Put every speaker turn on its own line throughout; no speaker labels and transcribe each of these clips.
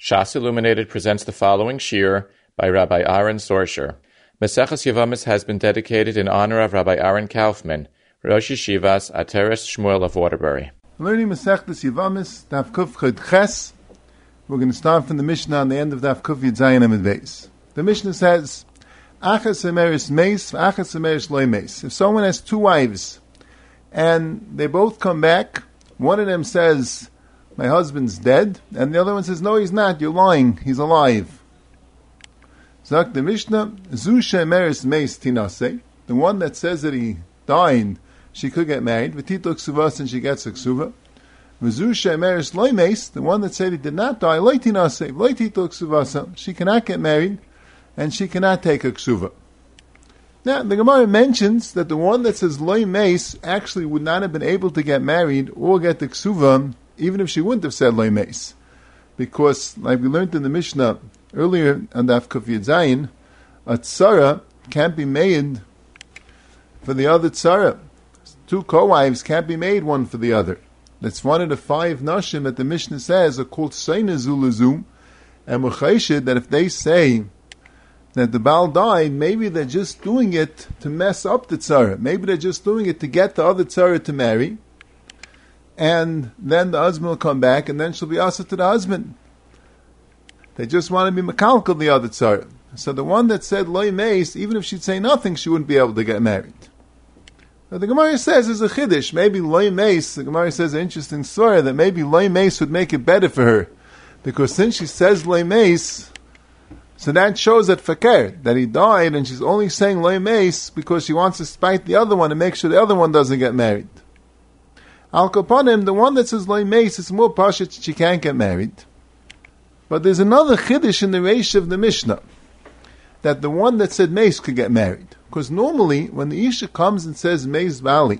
Shas Illuminated presents the following shir by Rabbi Aaron Sorsher. Maseches Yevamos has been dedicated in honor of Rabbi Aaron Kaufman, Rosh Yeshivas Ateres Shmuel of Waterbury.
Learning Maseches Yevamos, Daf Kuf Chod Ches. We're going to start from the Mishnah on the end of Daf Kuf Yud Zayin Amud Beis. The Mishnah says, Achas emeris meis, achas emeris loy meis. If someone has two wives, and they both come back, one of them says, my husband's dead, and the other one says, no, he's not, you're lying, he's alive. Zak the Mishnah, Zu shemeris meis tinase, the one that says that he died, she could get married, v'tito ksuvas, and she gets a ksuva. V'zu shemeris loy meis, the one that said he did not die, loy tinase, loy tito ksuvasa, she cannot get married, and she cannot take a ksuva. Now, the Gemara mentions that the one that says loy meis actually would not have been able to get married or get the ksuva, even if she wouldn't have said loy meis. Because, like we learned in the Mishnah earlier on Daf Kuf Yud Zayin, a tzara can't be made for the other tzara. Two co-wives can't be made one for the other. That's one of the five nashim that the Mishnah says are called seina zulazu, and we're chayshid that if they say that the Baal died, maybe they're just doing it to mess up the tzara. Maybe they're just doing it to get the other tzara to marry, and then the husband will come back, and then she'll be asked to the husband. They just want to be makalkal the other tzara. So the one that said loy meis, even if she'd say nothing, she wouldn't be able to get married. But the Gemara says is a chiddush. Maybe loy meis, the Gemara says an interesting story, that maybe loy meis would make it better for her. Because since she says loy meis, so that shows that fakir, that he died, and she's only saying loy meis because she wants to spite the other one and make sure the other one doesn't get married. Al kaponim, the one that says loy meis, is more pashut, she can't get married. But there's another chiddush in the reish of the Mishnah, that the one that said meis could get married. Because normally, when the Isha comes and says meis valley,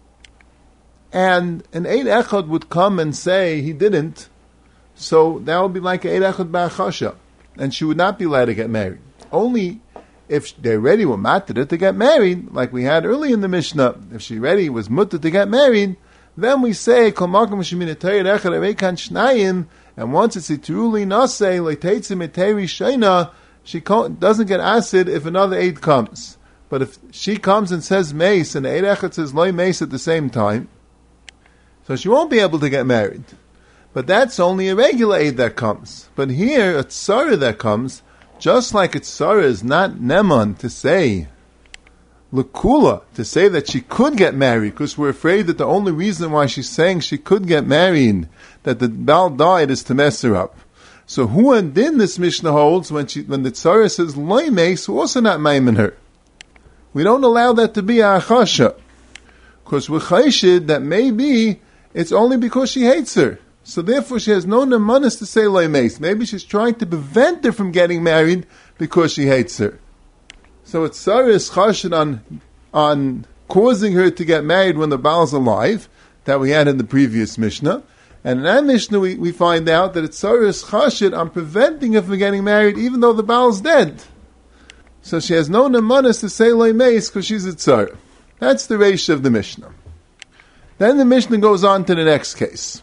and an Eid Echad would come and say he didn't, so that would be like an Eid Echad ba'achasha, and she would not be allowed to get married. Only if they already were matter to get married, like we had early in the Mishnah, if she already was mutter to get married, then we say, Kol makom shemin etayir echad areikan shnayim, and once it's itruli naseh, leiteitzim etayri shayna, she doesn't get acid if another Eid comes. But if she comes and says meis, and the Eid echad says loy meis at the same time, so she won't be able to get married. But that's only a regular Eid that comes. But here, a tzara that comes, just like a tzara is not neman to say, l'kula, to say that she could get married, because we're afraid that the only reason why she's saying she could get married, that the Baal died, is to mess her up. So who and din this Mishnah holds, when the tzara says loy meis, we're also not maimin her. We don't allow that to be a achasha, because we're chayshid that maybe it's only because she hates her. So therefore she has no nemanis to say loy meis. Maybe she's trying to prevent her from getting married because she hates her. So it's tzara is chashid on causing her to get married when the Baal's alive, that we had in the previous Mishnah. And in that Mishnah we find out that it's tzara is chashid on preventing her from getting married even though the Baal's dead. So she has no nemanis to say loy meis because she's a tzara. That's the reish of the Mishnah. Then the Mishnah goes on to the next case.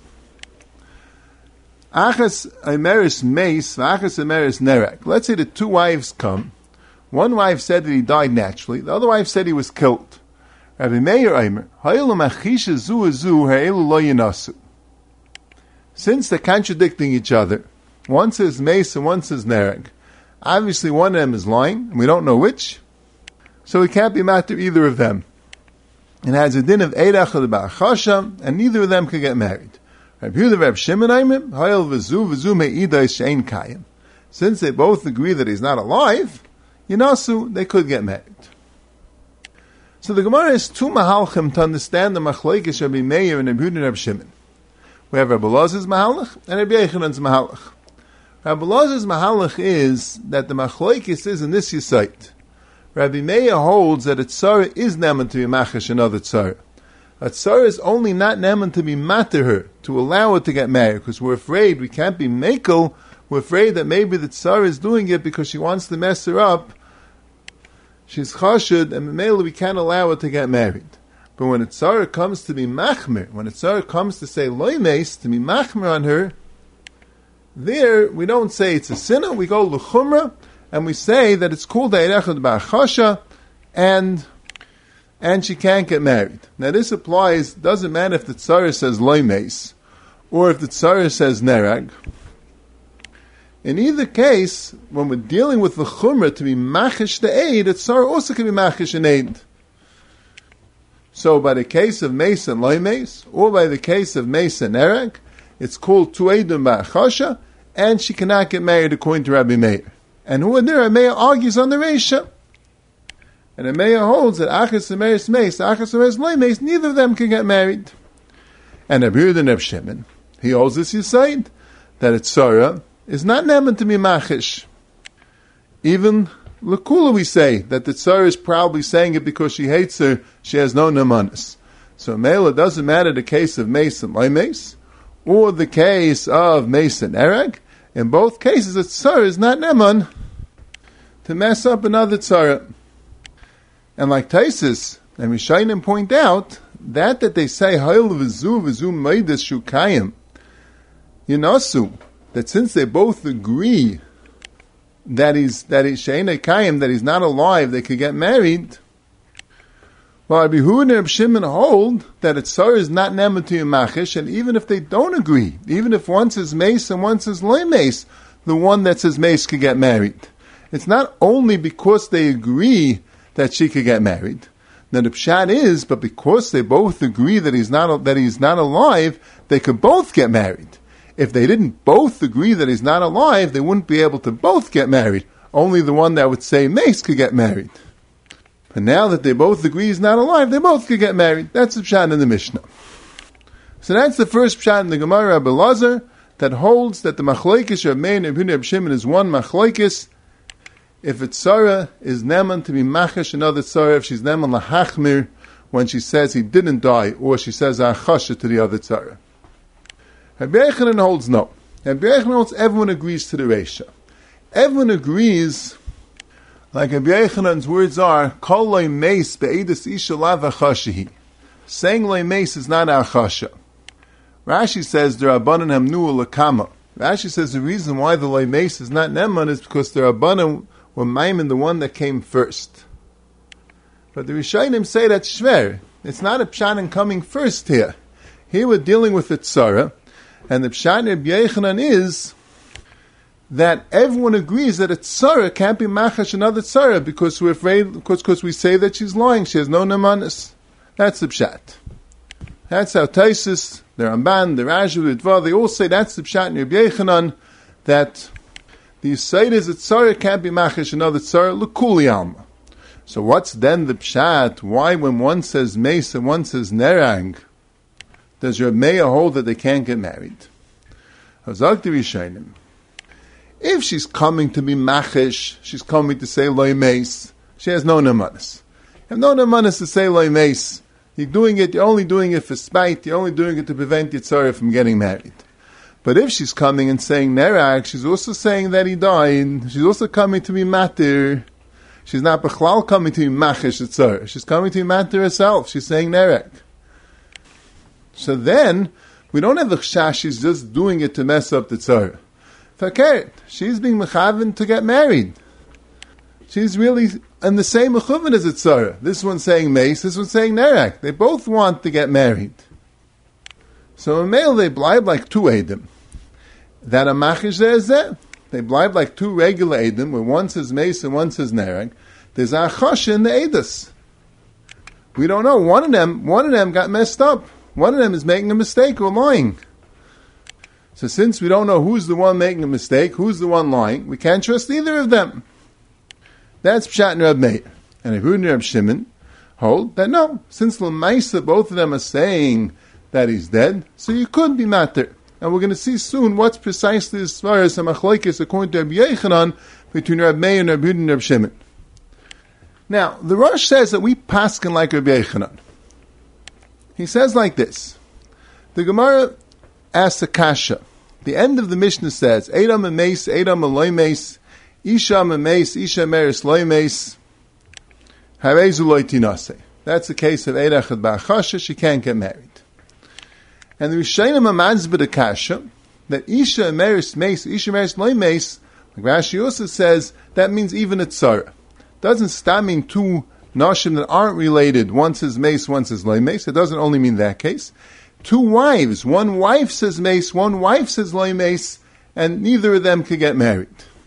Achas emeris meis, achas emeris nerek. Let's say the two wives come. One wife said that he died naturally. The other wife said he was killed. Rabbi Meir Eimer, ha'elu machisha zu zu ha'elu lo yinasu. Since they're contradicting each other, one says meis and one says nerek. Obviously one of them is lying, and we don't know which. So it can't be matter either of them. It has a din of Eid Echad ba'achasha, and neither of them can get married. Rabbi Yehuda, Rabbi Shimon Eimer, ha'el v'zu me'idai she'ein kayim. Since they both agree that he's not alive, Yinasu, they could get married. So the Gemara has two mahalchim to understand the machlokes Rabbi Meir and Rabbi Yehuda and Rabbi Shimon. We have Rabbi Elazar's mahalach and Rabbi Yechanan's mahalach. Rabbi Elazar's mahalach is that the machlokes is in this yisait. Rabbi Meir holds that a tzara is neman to be machash another tzara. A tzara is only not neman to be matter her, to allow her to get married, because we're afraid we can't be mekel. We're afraid that maybe the tzara is doing it because she wants to mess her up. She's chashud, and Mamela we can't allow her to get married. But when a tzara comes to be machmer, when a tzara comes to say loy meis, to be machmer on her, There, we don't say it's a sinner, we go l'chumra, and we say that it's called Eirechad Ba'achasha, and she can't get married. Now this applies, doesn't matter if the tzara says loy meis, or if the tzara says nerag. In either case, when we're dealing with the chumrah to be machish the aid, the tzara also can be machish an aid. So by the case of meis and loy meis, or by the case of meis and nerag, it's called tu eidim ba'achasha, and she cannot get married according to Rabbi Meir. And who there, Rabbi Meir argues on the Reisha. And Rabbi Meir holds that achas emeris meis, achas emeris loy meis, neither of them can get married. And Rabbi Yehuda and Rabbi Shimon, he holds this Yisaid, that it's tzara is not neman to be machish. Even L'kula we say that the tzara is probably saying it because she hates her, she has no nemanis. So Mela, doesn't matter the case of meis and loy meis, or the case of meis and ereg. In both cases, a tzara is not neman to mess up another tzara. And like Taisus and Rishayim point out, that they say Hayil v'zu meidas shukayim yinasu, that since they both agree that he's she'enei kayim, that he's not alive, they could get married. Well, Rabbi Yehuda and Rabbi Shimon hold that a tzara is not neman to machish, and even if they don't agree, even if one says meis and one says loy meis, the one that says meis could get married. It's not only because they agree that she could get married. Now the pshat is, but because they both agree that he's not alive, they could both get married. If they didn't both agree that he's not alive, they wouldn't be able to both get married. Only the one that would say meis could get married. But now that they both agree he's not alive, they both could get married. That's the pshat in the Mishnah. So that's the first pshat in the Gemara Rabbi Lazar that holds that the machlokes Rabbi Meir and Rabbi Shimon is one machlokes. If it's tzara is neman to be machash another tzara, if she's neman lahachmir when she says he didn't die, or she says achasha to the other tzara. Rabbi Yochanan holds no. Rabbi Yochanan holds everyone agrees to the Reisha. Everyone agrees, like Rabbi Yochanan's words are, kol loy meis be'edus isha lav achashihi. Saying loy meis is not achasha. Rashi says the Rabbanan hamnu lakama. Rashi says the reason why the loy meis is not neman is because the Rabbanan were maimin the one that came first. But the Rishayim say that's shver. It's not a pshat coming first here. Here we're dealing with the tzara, and the pshat Rabbi Yochanan is that everyone agrees that a tzara can't be machash another tzara because we're afraid, because we say that she's lying, she has no nemanis. That's the pshat. That's how Taisus, the Ramban, the Raju, the Dvar, they all say that's the pshat in Rabbi Yochanan, that the Yisayid is that tzara can't be machash another tzara, l'kuli alma. So what's then the pshat? Why when one says meis and one says nerang, does Rabbi Meir hold that they can't get married? If she's coming to be machish, she's coming to say loy meis, she has no nemanis. You have no nemanis to say loy meis. You're only doing it for spite, you're only doing it to prevent Yitzhara from getting married. But if she's coming and saying nerag, she's also saying that he died, she's also coming to be matir. She's not bechlal coming to be machish Yitzhara. She's coming to be matir herself. She's saying nerag. So then, we don't have the chash, she's just doing it to mess up the tzara. Fakert, she's being mechaven to get married. She's really in the same mechuven as the tzara. This one's saying meis, this one's saying nerag. They both want to get married. So in male, they blibe like two edim. That a machish there is there. They blibe like two regular edim, where one says meis and one says nerag. There's a chasha in the edus. We don't know. One of them got messed up. One of them is making a mistake or lying. So since we don't know who's the one making a mistake, who's the one lying, we can't trust either of them. That's Pshat and Reb Meir. And Rabbi Yehuda and Reb Shimon hold that no, since L'maisa both of them are saying that he's dead, so you could be matter. And we're going to see soon what's precisely as far as the machlokes according to Rabbi Yochanan between Reb Meir and Rabbi Yehuda and Reb Shimon. Now, the Rosh says that we paskin like Rabbi Yochanan. He says like this. The Gemara asks a kasha. The end of the Mishnah says, Eidam a meis, Eidam a loy meis, Isha a meis, Isha meris loy meis, Harezu loy tinase. That's the case of Eidachad ba'achasha, she can't get married. And the Rishayim amadzba the kasha, that Isha Emeris Meis, Isha Emeris Loy Meis, like Rashi also says, that means even a tzara. Doesn't stam mean two nashim that aren't related, one says Meis, one says Loy Meis. It doesn't only mean that case. Two wives, one wife says Meis, one wife says Loy Meis, and neither of them could get married.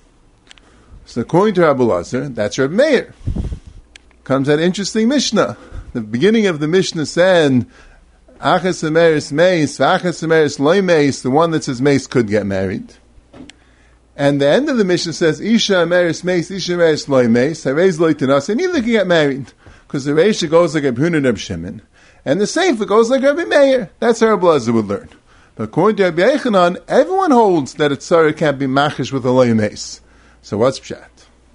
So according to Rabbi Lazar, that's Reb Meir. Comes that interesting Mishnah. The beginning of the Mishnah said, Achas Emeris Meis, Achas Emeris Loy Meis, the one that says Meis could get married. And the end of the Mishnah says, Isha Emeris Meis, Isha Emeris Loy Meis, Harez Loy Tinas, and neither can get married. Because the Reisha goes like Reb Huna and Reb Shimon, and the Sefer goes like Rabbi Meir. That's how Rabbi Lazar would learn. But according to Rabbi Yechanan, everyone holds that a tzara can't be machish with a Loy Meis. So what's pshat?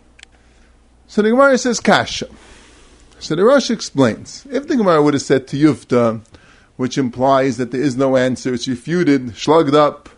So the Gemara says kasha. So the Rosh explains, if the Gemara would have said to Yufta, which implies that there is no answer, it's refuted, shlugged up,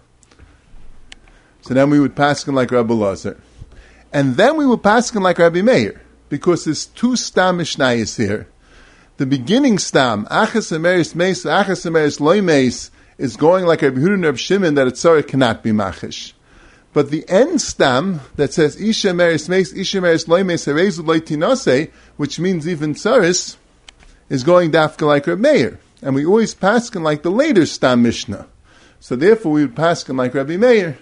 so then we would paskin like Rabbi Lazar. And then we would paskin like Rabbi Meir, because there's two stam mishnayos here. The beginning stam, Achas Emeris Meis, Achas Emeris Loy Meis, is going like Rabbi Huda and Rabbi Shimon that a tzara cannot be machish. But the end stam that says Isha Emeris Meis, Isha Emeris Loy Meis, Harezu Loy Tinase, which means even tzaris, is going dafka like Rabbi Meir. And we always paskin like the later stam mishnah. So therefore we would paskin like Rabbi Meir.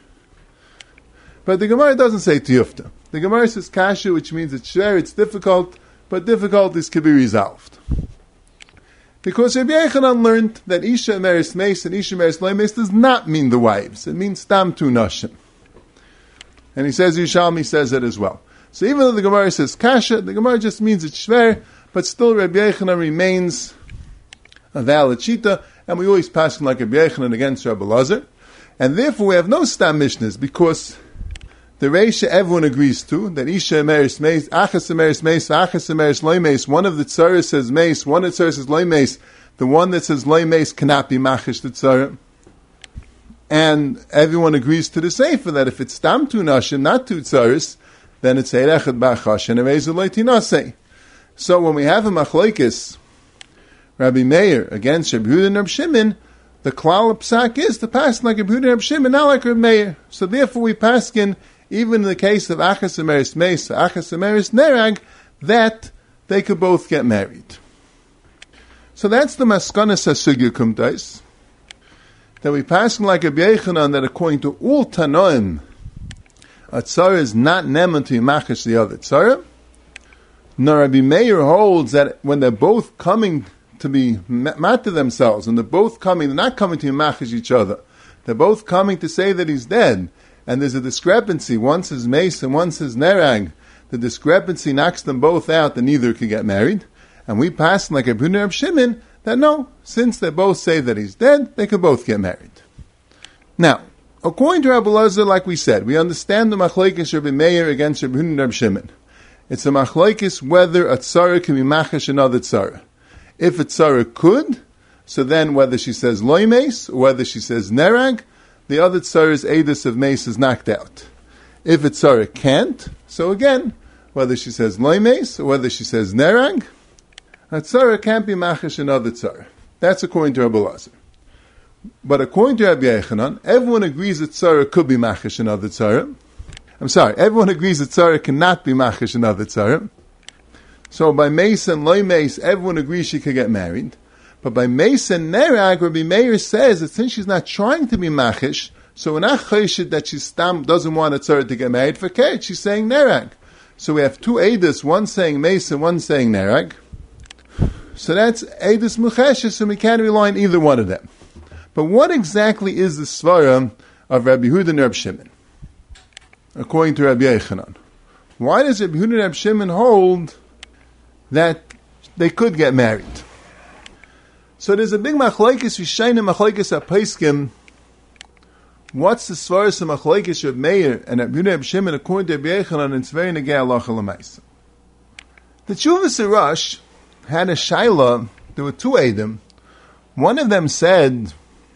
But the Gemara doesn't say tiyufta. The Gemara says kasha, which means it's shver, it's difficult, but difficulties can be resolved. Because Rabbi Yechanan learned that Isha Emeris Meis and Isha Emeris Loy Meis does not mean the wives. It means stam tu nashim. And he says, Yishalmi says it as well. So even though the Gemara says kasha, the Gemara just means it's shver, but still Rabbi Yechanan remains a valid shita, and we always pass like Rabbi Yechanan against Rabbi Lazar. And therefore we have no stam mishnahs, because the Reisha everyone agrees to, that Isha Emeris Meis, Achas Emeris Meis, Achas Emeris Loy Meis, one of the tzaras says Meis, one of the tzaras says Loy Meis, the one that says Loy Meis cannot be machish the tzara. And everyone agrees to the sefer that if it's stam tu nashim, not two tzaras, then it's Eirechad Ba'chash and Erezu Loy Tinasei. So when we have a machlokes, Rabbi Meir against Rabbi Huda and Rabbi Shimon, the klal psak is to pass like Rabbi Huda and Rabbi Shimon, not like Rabbi Meir. So therefore we paskin, even in the case of Achas Emeris Meis, Achas Emeris Nerag, that they could both get married. So that's the maskanas hasugya kumtais, that we pass like a Yechanan that according to all Tanoim, a tzara is not neman to yimachish the other tzara. Nor Rabbi Meir holds that when they're both coming to be mat to themselves, and they're both coming, they're not coming to yimachish each other. They're both coming to say that he's dead. And there's a discrepancy. One says Meis and one says Nerag. The discrepancy knocks them both out, and neither can get married. And we pass like Rabbi Huda and Shimon that no, since they both say that he's dead, they can both get married. Now, according to Rabbi Lazar, like we said, we understand the machlokes Rabbi Meir against Rabbi Huda and Shimon. It's a machlokes whether a tzara can be machish another tzara. If a tzara could, so then whether she says Loy Meis or whether she says Nerag, the other tzara's edus of Meis is knocked out. If a tzara can't, so again, whether she says Loy Meis or whether she says Nerag, a tzara can't be machish another tzara. That's according to Rabbi Lazar. But according to Rabbi Yechanan, everyone agrees that tzara could be machish another tzara. Everyone agrees that tzara cannot be machish another tzara. So by Meis and Loy Meis, everyone agrees she could get married. But by Meis and Nerag, Rabbi Meir says that since she's not trying to be machish, so we're not chayshid that she doesn't want a tzara to get married for Keret, she's saying Nerag. So we have two edus, one saying Meis and one saying Nerag. So that's edus mucheshes, and we can't rely on either one of them. But what exactly is the svara of Rabbi Huda and Rabbi Shimon, according to Rabbi Yechanan? Why does Rabbi Huda and Rabbi Shimon hold that they could get married? So there's a big machlokes, Rishayim machlokes apaiskim. What's the svaras of machlokes Reb Meir and Reb Huda Reb Shimon according to Reb Yechanan, and it's very negei halacha l'maisa. The Tshuvas Rosh had a shaila. There were two edim. One of them said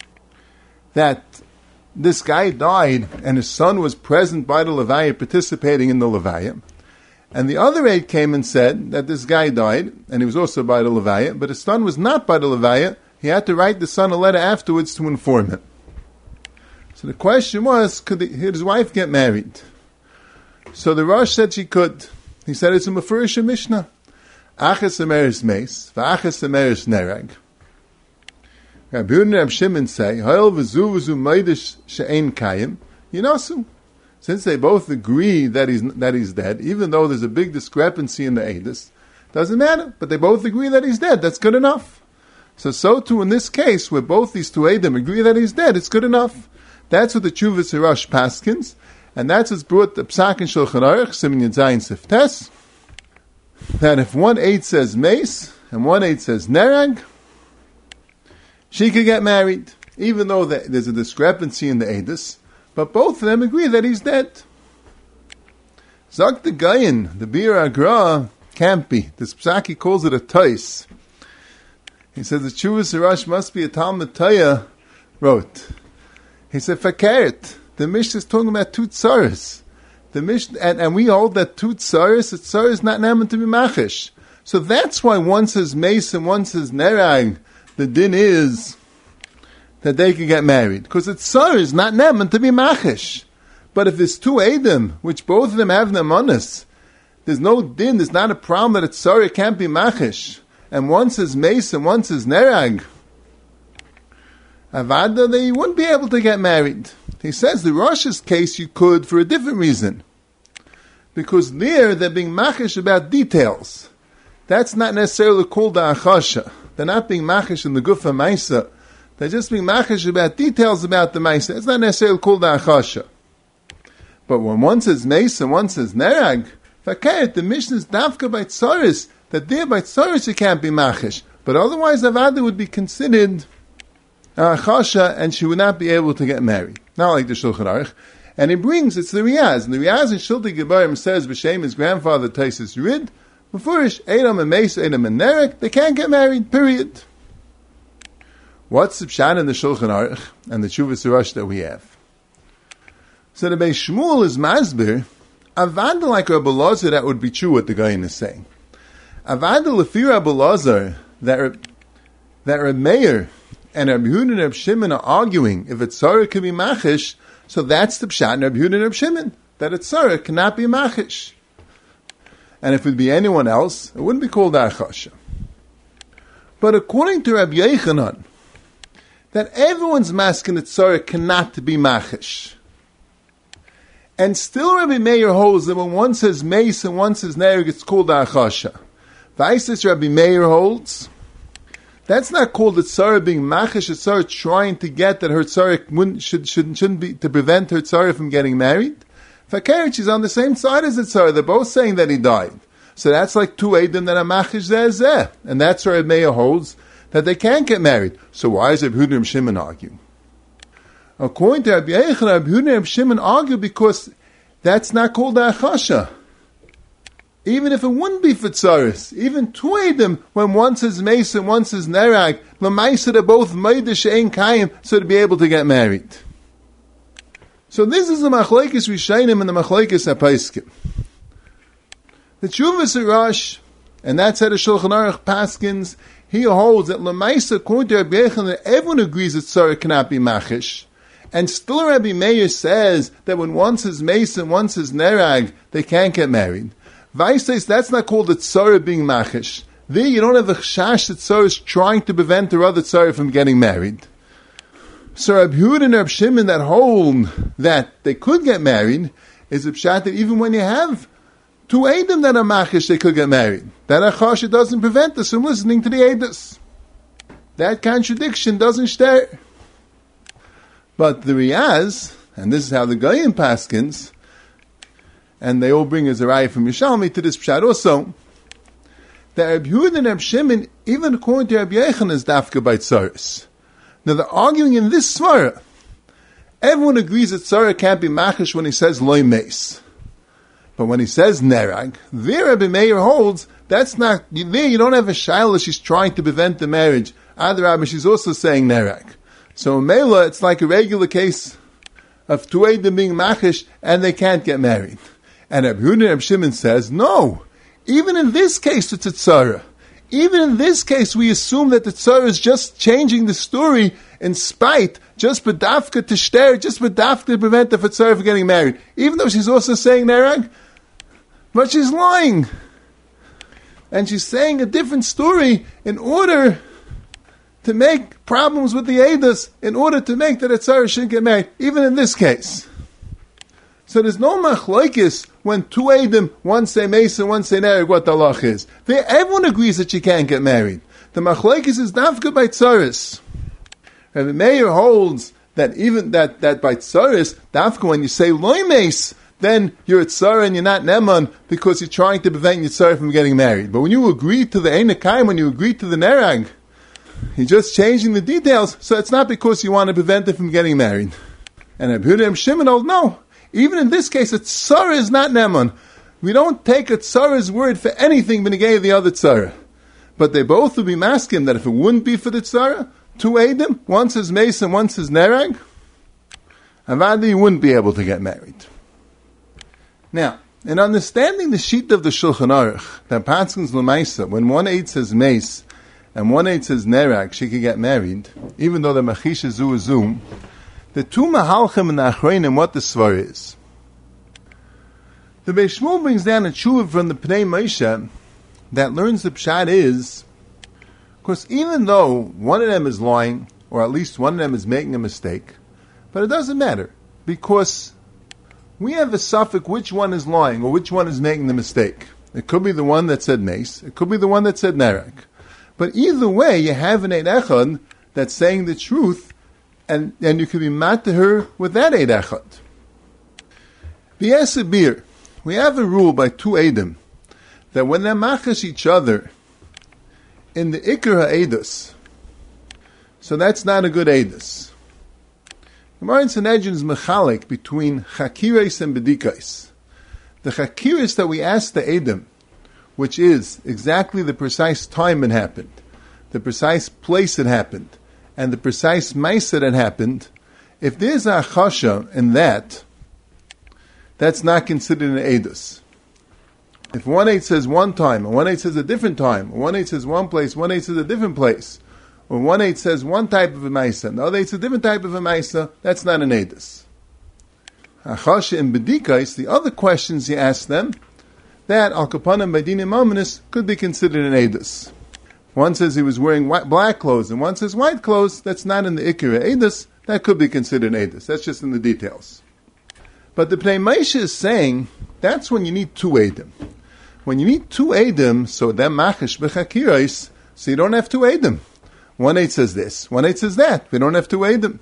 that this guy died and his son was present by the levaya, participating in the levaya. And the other aide came and said that this guy died, and he was also by the levaya, but his son was not by the levaya. He had to write the son a letter afterwards to inform him. So the question was, could his wife get married? So the Rosh said she could. He said it's a Mefurish Mishnah. Achas emeris meis, v'achas emeris nerag. Rabbi Yehuda and Rabbi Shimon say, Ha'il v'zu meidish she'ein kayim, yinasu. Since they both agree that he's dead, even though there's a big discrepancy in the Eidos, doesn't matter, but they both agree that he's dead, that's good enough. So too in this case, where both these two Eidim agree that he's dead, it's good enough. That's what the Chuvas Hirash paskins, and that's what's brought the Psak in Shulchan Aruch, Siman Yud Zayin Siftes, that if one Eid says Meis, and one Eid says Nerag, she could get married, even though there's a discrepancy in the Eidos, but both of them agree that he's dead. Zak the Gayin, the Bir Agra, can't be. This Psaki calls it a Tais. He says the Chuvas Hirash must be a Talmud Taya wrote. He said, Fakert, the Mishnah is talking about two tzaras. The Mishnah, and we hold that two tzaras, the tzara is not named to be machish. So that's why one says Meis and one says Nerag. The din is that they can get married. Because the tzara is not named to be machish. But if there's two Eidim, which both of them have nemanis, there's no din, there's not a problem that a tzara can't be machish. And one says Meis and one says Nerag. Avada, they wouldn't be able to get married. He says the Rosh's case you could for a different reason. Because there they're being machish about details. That's not necessarily called the achasha. They're not being machish in the gufa maisa. They're just being machish about details about the maisa. It's not necessarily called the achasha. But when one says meis and one says nerag, fakayat, the Mishnah is dafka by tzaris, that there by tzaris you can't be machish. But otherwise Avada would be considered achasha, and she would not be able to get married. Not like the Shulchan Aruch. And he brings, it's the Riaz. And the Riaz in Shulti Gebarim says, B'Shem, his grandfather, Taisus Rid, B'furish, Edom and Meis, Edom and Nerek, they can't get married, period. What's the Pshat in the Shulchan Aruch and the Chuvas Hirash that we have? So the Beis Shmuel is Masbir, Avada like Rabbi Lazar, that would be true what the guy is saying. Avada Lefi Rabbi Lazar, that Rabbi Meir, and Rabbi Yehuda and Rabbi Shimon are arguing if a tzara can be machish, so that's the pshat in Rabbi Yehuda and Rabbi Shimon, that a tzara cannot be machish. And if it would be anyone else, it wouldn't be called achasha. But according to Rabbi Yechanan, that everyone's masking that tzara cannot be machish. And still Rabbi Meir holds that when one says meis and one says nereg, it's called achasha. Vaisis Rabbi Meir holds, that's not called the tzara being machish, a tzara trying to get that her tzara shouldn't be, to prevent her tzara from getting married. Fakir, she's on the same side as the tzara. They're both saying that he died. So that's like two Eidim that are machish zeh. And that's where Meir holds that they can't get married. So why is Rabbi Yehuda and Shimon argue? According to Rabbi Yechanan, Rabbi Yehuda and Shimon argue because that's not called achasha. Even if it wouldn't be for tzaris, even two Eidim, when one says meis and one says nerag, l'maisa they're both meidish she'ein kayim, so to be able to get married. So this is the machlekes Rishayim and the machlekes Apaiskim. The Chuvas Hirash, and that's how the Shulchan Aruch paskins, he holds that l'maisa, according to Rabbi Yechanan, that everyone agrees that tzara cannot be machish. And still Rabbi Meir says that when one says meis and one says nerag, they can't get married. Weiss says that's not called a tzara being machish. There you don't have a chash that tzara is trying to prevent the other tzara from getting married. So Rabbi Yehuda and Rabbi Shimon that hold that they could get married is a pshat that even when you have two Eidim that are machish, they could get married. That achasha doesn't prevent us from listening to the Eidos. That contradiction doesn't stare. But the Riaz, and this is how the Goyim paskins, and they all bring as a raya from Yishalmi to this pshat also, that Rabbi Yehuda and Rabbi Shimon, even according to Rabbi Yechanan, is dafka by tzaris. Now they're arguing in this svara. Everyone agrees that tzara can't be machish when he says loy meis. But when he says nerag, there Rabbi Meir holds, that's not, there you don't have a shaila she's trying to prevent the marriage. Adarabah, she's also saying nerag. So in Mela, it's like a regular case of two Eidim being machish and they can't get married. And Rabbi Yehuda and Rabbi Shimon says, no, even in this case it's a tzara. even in this case, we assume that the tzara is just changing the story in spite, just bedafka to shter, just bedafka to prevent the tzara from getting married. Even though she's also saying nerag, but she's lying. And she's saying a different story in order to make problems with the Eidos, in order to make that a tzara shouldn't get married, even in this case. So there's no machlokes when two Eidim, one say Mesa, one say Nereg, what the halach is. Everyone agrees that she can't get married. The machlokes is dafka by tzaris. Rabbi Meir holds that even that by tzaris, dafka when you say loy meis, then you're a tzara and you're not neman because you're trying to prevent your tzara from getting married. But when you agree to the Einakayim, when you agree to the Nerag, you're just changing the details, so it's not because you want to prevent it from getting married. And Rabbi Yehuda and Shimon hold, no. Even in this case, a tzara is not neman. We don't take a tzara's word for anything b'negei the other tzara. But they both would be masking that if it wouldn't be for the tzara, two Eidim, one says Meis and one says Nerag, Avadi, you wouldn't be able to get married. Now, in understanding the sheet of the Shulchan Aruch, that Patzkin's L'maisa, when one Eid says Meis and one Eid says Nerag, she could get married, even though the Machisha Zu is Zu, the two Mahalchim and the Achreinim, what the Svar is. The Beis Shmuel brings down a tshuva from the Pnei Moshe that learns the pshat is, of course, even though one of them is lying, or at least one of them is making a mistake, but it doesn't matter, because we have a suffix which one is lying, or which one is making the mistake. It could be the one that said Meis, it could be the one that said Nerag. But either way, you have an Eid Echad that's saying the truth, and you can be mad to her with that Eid Echad. B'yesabir, we have a rule by two Eidim, that when they machash each other in the Ikar HaEidus, so that's not a good Eidus. Gemara in Sanhedrin is mechalik between Chakiris and Bedikais. The Chakiris that we ask the Eidim, which is exactly the precise time it happened, the precise place it happened, and the precise Maisa that happened, if there's a Achasha in that, that's not considered an Eidus. If one Eid says one time, and one Eid says a different time, or one Eid says one place, one Eid says a different place, or one Eid says one type of a Maisa, and the other Eid says a different type of a Maisa, that's not an Eidus. Achasha and Bedikais, the other questions you ask them, that Al Kapanim by Dinim Amanis could be considered an Eidus. One says he was wearing black clothes, and one says white clothes. That's not in the Ikra Eidus. That could be considered an Eidus. That's just in the details. But the Pnei Moshe is saying that's when you need two Eidim. When you need two Eidim, so then machash b'chakiros, so you don't have two Eidim. One Eid says this, one Eid says that. We don't have two Eidim.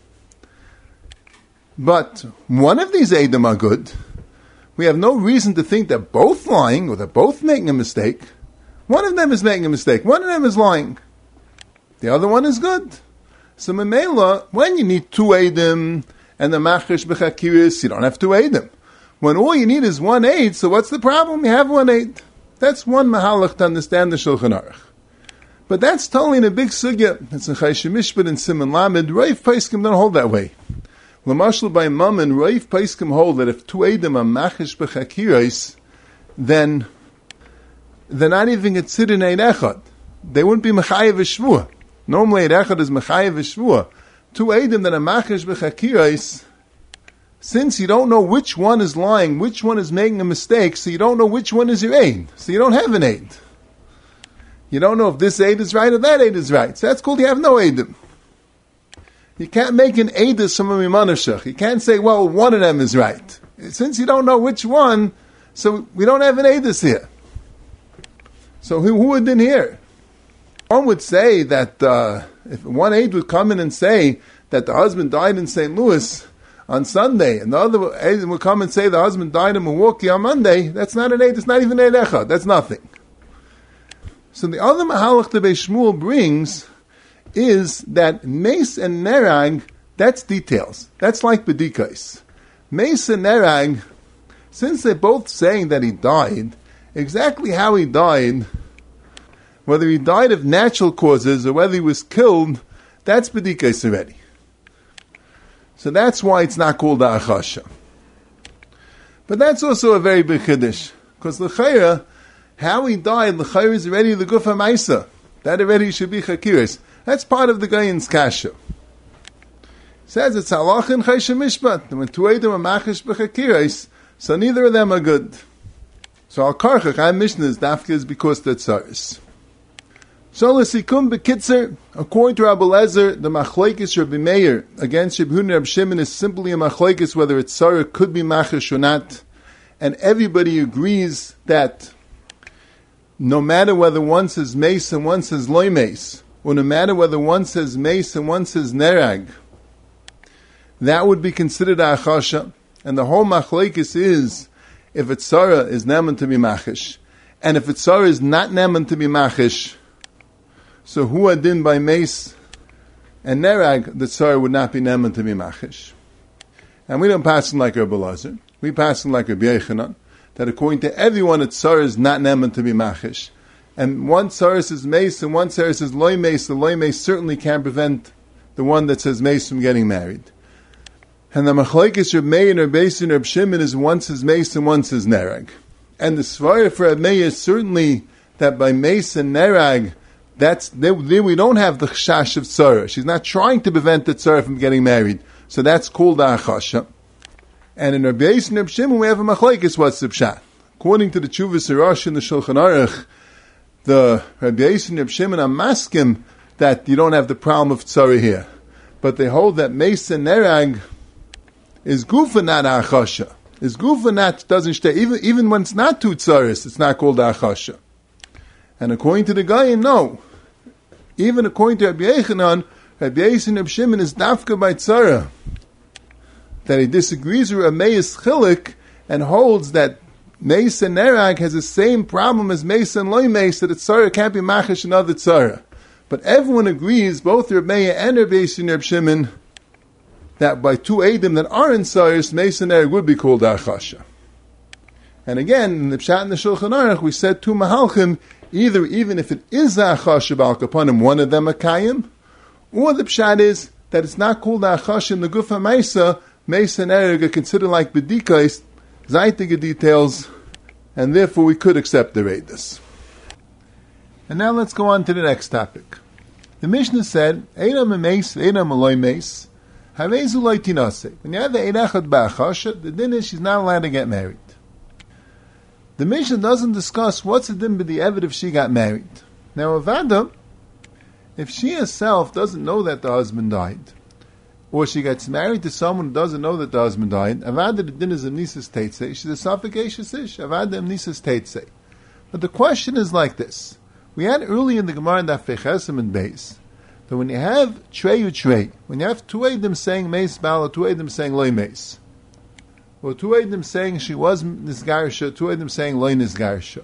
But one of these Eidim are good. We have no reason to think they're both lying or they're both making a mistake. One of them is making a mistake. One of them is lying. The other one is good. So Memela, when you need two Eidim and the Machash B'chakiris, you don't have two Eidim. When all you need is one Eid, so what's the problem? You have one Eid. That's one Mahalach to understand the Shulchan Aruch. But that's totally in a big sugya. It's in Chayshim Mishpat and Siman Lamed. Raif Paiskim don't hold that way. L'mashal by Mammon, Raif Paiskim hold that if two Eidim are Machash B'chakiris, then they're not even considered Eid Echad. They wouldn't be Mechayev Shvua. Normally Eid Echad is Mechayev Shvua. Two Eidim that are Machash B'chakiris, since you don't know which one is lying, which one is making a mistake, so you don't know which one is your Eid. So you don't have an Eid. You don't know if this Eid is right or that Eid is right. So that's called you have no Eidim. You can't make an Eidus from a Mimanashach. You can't say, well, one of them is right. Since you don't know which one, so we don't have an Eidus here. So who would then hear? One would say that if one Eid would come in and say that the husband died in St. Louis on Sunday, and the other Eid would come and say the husband died in Milwaukee on Monday, that's not an Eid, it's not even an Eid Echad, that's nothing. So the other Mahalach the Beis Shmuel brings is that Meis and Nerag, that's details. That's like Bedikais. Meis and Nerag, since they're both saying that he died, exactly how he died, whether he died of natural causes or whether he was killed, that's Bedikais already. So that's why it's not called the Achasha. But that's also a very big Chiddush, because L'chayra, how he died, L'chayra is already the Guf HaMaisa. That already should be chakiris. That's part of the Gayan's kasha. Says it's halach and chayshim mishpat. When two Eidim are machish b'chakiris, so neither of them are good. So al karchach, our Mishnah is dafka is because they're tzaris. So l'sikum b'kitzer, according to Rabbi Lezer, the machlekes Rabbi Meir against Rabbi Huda and Rabbi Shimon is simply a machlekes whether it's tzara could be machish or not, and everybody agrees that no matter whether one says mace and one says loy mace, or no matter whether one says mace and one says nerag, that would be considered a achasha, and the whole machlekes is if it's tzara is neman to be machish, and if it's tzara is not neman to be machish. So hu adin by mace and nerag, the tzara would not be neman to be machish. And we don't pass him like Rabbi Lazar. We pass him like Rabbi Yechanan, that according to everyone, a tzara is not neman to be machish. And one tzara says mace and one tzara says loy mace. The loy mace certainly can't prevent the one that says mace from getting married. And the machlekes Reb Meir and Reb Beis and Reb Shimon is one says mace and one says nerag. And the svara for Reb Meir is certainly that by mace and nerag, there we don't have the chash of tzara. She's not trying to prevent the tzara from getting married. So that's called a achasha. And in Rabbi Beis and Reb Shimon we have a machlekes what's the pshat. According to the Tshuvas Rosh in the Shulchan Aruch, the Rabbi Beis and Reb Shimon are maskim that you don't have the problem of tzara here. But they hold that mace and nerag is gufa not achasha. Is gufa not doesn't stay even when it's not two tzaris, it's not called achasha. And according to the guy, no. Even according to Rabbi Yechanan, Rabbi Beis and Rabbi Shimon is dafka by tzara. That he disagrees with Rameis Chilik and holds that mace and nerag has the same problem as mace and loy mace, that a tzara can't be machish another tzara. But everyone agrees, both Rabbi Meir and Rabbi Beis and Rabbi Shimon, that by two Eidim that are in tzaris, mace and nerag would be called achasha. And again, in the Pshat and the Shulchan Aruch, we said two mahalchim, either even if it is achasha b'al kapanim, one of them a kayim, or the Pshat is that it's not called achasha in the Gufa Maisa, mace and nerag are considered like bedikais, zaitige details, and therefore we could accept the Reidus. And now let's go on to the next topic. The Mishnah said, Eidam a mace, Eidam a loy mace, Havezu loy tinase. When you have the Eidachad ba'achasha, the din is she's not allowed to get married. The Mishnah doesn't discuss what's the din b'di Eved if she got married. Now, Avada, if she herself doesn't know that the husband died, or she gets married to someone who doesn't know that the husband died, Avada the din is Amnisas Teitzei. She's a suffocacious ish. Avada Amnisas Teitzei. But the question is like this. We had early in the Gemara in Daf Pechesim and Beis, that when you have trei, when you have two Eidim saying Meis Baal, or two Eidim saying Loy Meis, or two Eidim saying she was Nisgarsha, two Eidim saying Loy Nisgarsha.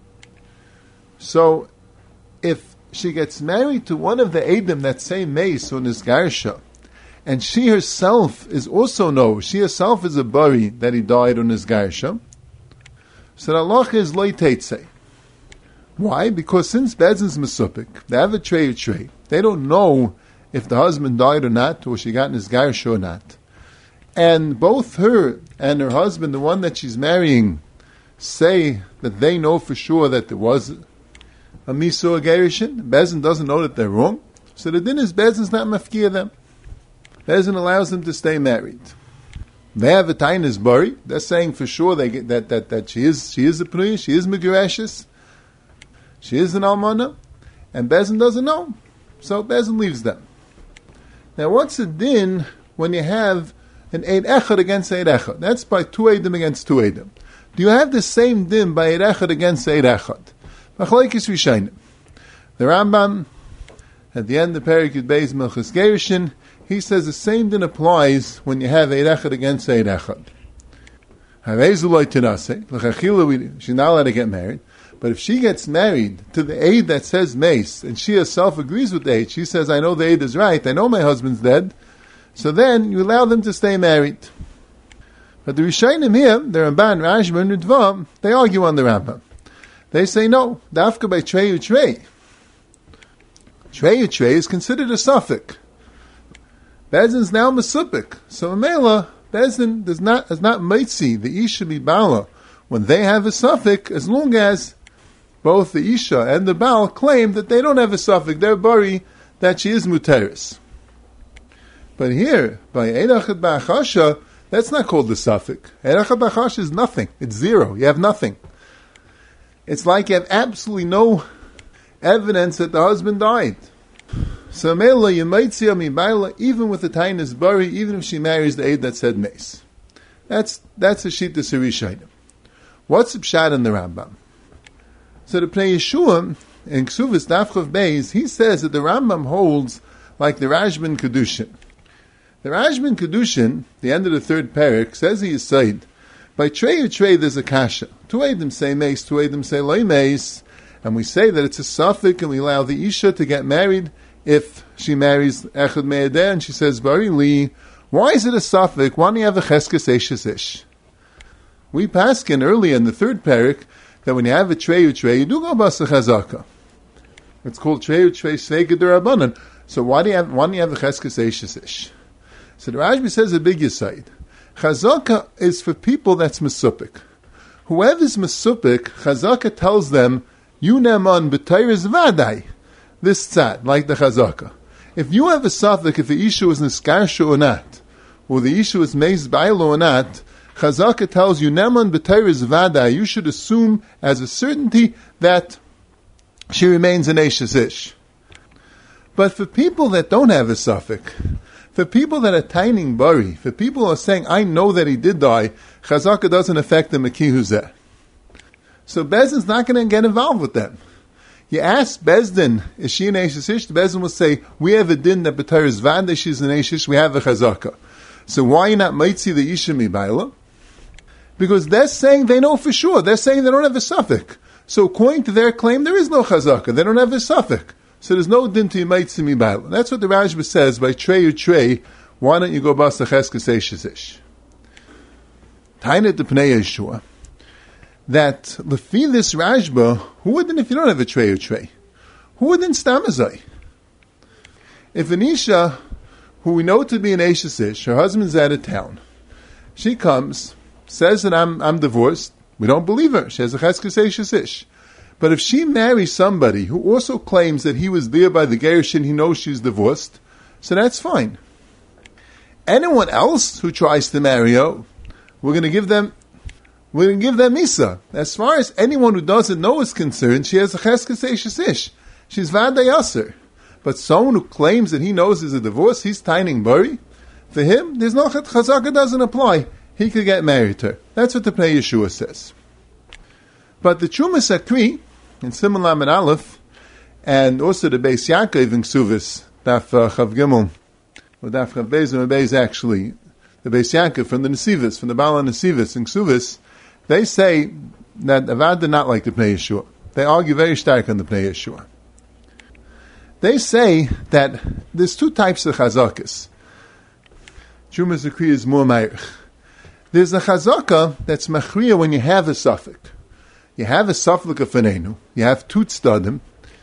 So, if she gets married to one of the Eidim that say Meis or Nisgarsha, and she herself is also she herself is a bari that he died on Nisgarsha, so the halacha is Loy Teitzei. Why? Because since Bezin's Mesupik, they have a trei, they don't know if the husband died or not, or she got Nisgarsha or not. And both her and her husband, the one that she's marrying, say that they know for sure that there was a Miso or Gerishin. Bezin doesn't know that they're wrong. So the din is Bezin's not mafkiya them. Bezin allows them to stay married. They have a tainis bari. They're saying for sure they get that she is a pnui, she is megereshis, she is an almana, and Bezin doesn't know. So Bezin leaves them. Now what's the din when you have an Eid Echad against Eid Echad? That's by two Eidim against two Eidim. Do you have the same din by Eid Echad against Eid Echad? Machlekes Rishonim. The Rambam, at the end of Perek Yud Beis Milchus Gerishin, he says the same din applies when you have Eid Echad against Eid Echad. Havezu loy tinase, l'chachila, she's not allowed to get married. But if she gets married to the Eid that says Mace, and she herself agrees with the Eid, she says, I know the Eid is right, I know my husband's dead, so then you allow them to stay married. But the Rishonim here, the Ramban, Rashba, and Ritva, they argue on the Rambam. They say no, dafka by trei. Trei is considered a suffix. Bezin's now Mesupik. So Mela, Bezin is not Meitzi, the Ish should be Bala, when they have a suffix, as long as both the Isha and the Baal claim that they don't have a suffix, they're bari, that she is muteris. But here, by Eirachet Ba'achasha, that's not called the suffix. Eirachet Ba'achasha is nothing. It's zero. You have nothing. It's like you have absolutely no evidence that the husband died. So Mela, you might see even with the Tainis bari, even if she marries the Eid that said Mace. That's a Shita Sirishayim. What's the Pshat in the Rambam? So the Pnei Yeshua, in Ksuvas Dafchav Beis, he says that the Rambam holds like the Rashban Kedushin. The Rashban Kedushin, the end of the third parak, says he is said, by Trey there's a kasha. Two Eidim say Mace, two Eidim say Loi Mace, and we say that it's a suffix, and we allow the Isha to get married if she marries Echad Me'edeh, and she says Bari Li. Why is it a suffix? Why don't you have a Cheskes Eishes Ish? We paskin earlier in the third parak that when you have a Trey, you do go Basa Chazaka. It's called Trey Svega Derabanan. So why do you have the Cheskes Eishes Ish? So the Rashbi says a big yesayid. Chazaka is for people that's mesupik. Whoever's mesupik, Chazaka tells them, you neman b'tayriz vadai. This tzad, like the Chazaka. If you have a suffix, if the issue is niskarsha or not, or the issue is meiz ba'ilo or not, Chazaka tells you, neman b'tayriz vadai, you should assume as a certainty that she remains an eishes ish. But for people that don't have a suffix, for people that are taining bari, for people who are saying, I know that he did die, Chazaka doesn't affect the Mekihuzeh. So Bezdin's not going to get involved with them. You ask Bezdin, is she an Eishes Ish? The Bezdin will say, we have a din that B'tar is Vanda, she's an Eishes Ish, we have a Chazaka. So why are you not Maitzi the Isha Mibaila? Because they're saying they know for sure. They're saying they don't have a suffix. So according to their claim, there is no Chazaka. They don't have a suffix. So there's no din to Maitzi Mibaila. That's what the Rashba says by Trey or Trey. Why don't you go Bas Cheskes Eishes Ish? Tainet the Pnei Yeshua. That lefi this Rashba, who wouldn't if you don't have a Trey or Trey? Who wouldn't Stamazai? If an Isha, who we know to be an Eishes Ish, her husband's out of town, she comes, says that I'm divorced, we don't believe her, she has a Cheskes Eishes Ish. But if she marries somebody who also claims that he was there by the Gerushin, he knows she's divorced, so that's fine. Anyone else who tries to marry her, we're going to give them Misa. As far as anyone who doesn't know is concerned, she has a Cheskes Eishes Ish. She's Vada Yasser. But someone who claims that he knows is a divorce, he's taining bari. For him, there's no Chazaka doesn't apply. He could get married to her. That's what the Pnei Yeshua says. But the Trumas Akri, in Simon Lamed Aleph, and also the Beis Yaakov in Ksuvis, Daf Chav Gimel, or Daf Chav Beis and Beis actually, the Beis Yaakov from the Nesivos, from the Baal Nesivos in Ksuvis, they say that Avad did not like the Pnei Yeshua. They argue very stark on the Pnei Yeshua. They say that there's two types of Chazakas. Trumas Akri is more Meirich. There's a Chazaka that's Machriya when you have a suffix. You have a suffix of Fanenu. You have two tzdadim.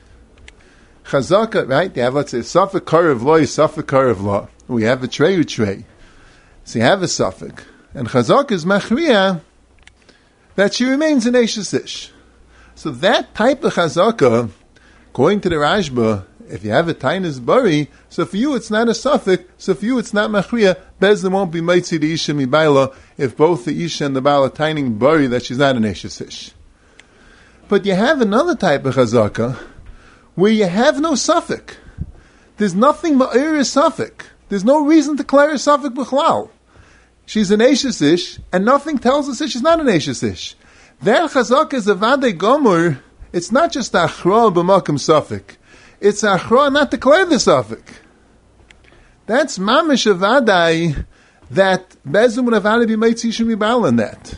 Chazaka, right? You have, let's say, suffix karav law, suffix karav law. We have a trey. So you have a suffix. And Chazaka is machriya that she remains an Eishes Ish. So that type of Chazaka, according to the Rashba, if you have a Tainis Bari, so for you it's not a suffix, so for you it's not machriya, Bezdin won't be Maitzi the Isha Mibaila if both the Isha and the Baal are taining Bari that she's not an Eishes Ish. But you have another type of chazaka where you have no suffix. There's nothing ma'ir suffix. There's no reason to declare a suffix b'chlal. She's an Eishes Ish, and nothing tells us that she's not an Eishes Ish. That chazaka is a vadei gomur. It's not just achra b'makom suffix. It's achra not declare the suffix. That's mamish a vadei that Bezim would have had to be made tzishim mibal in that.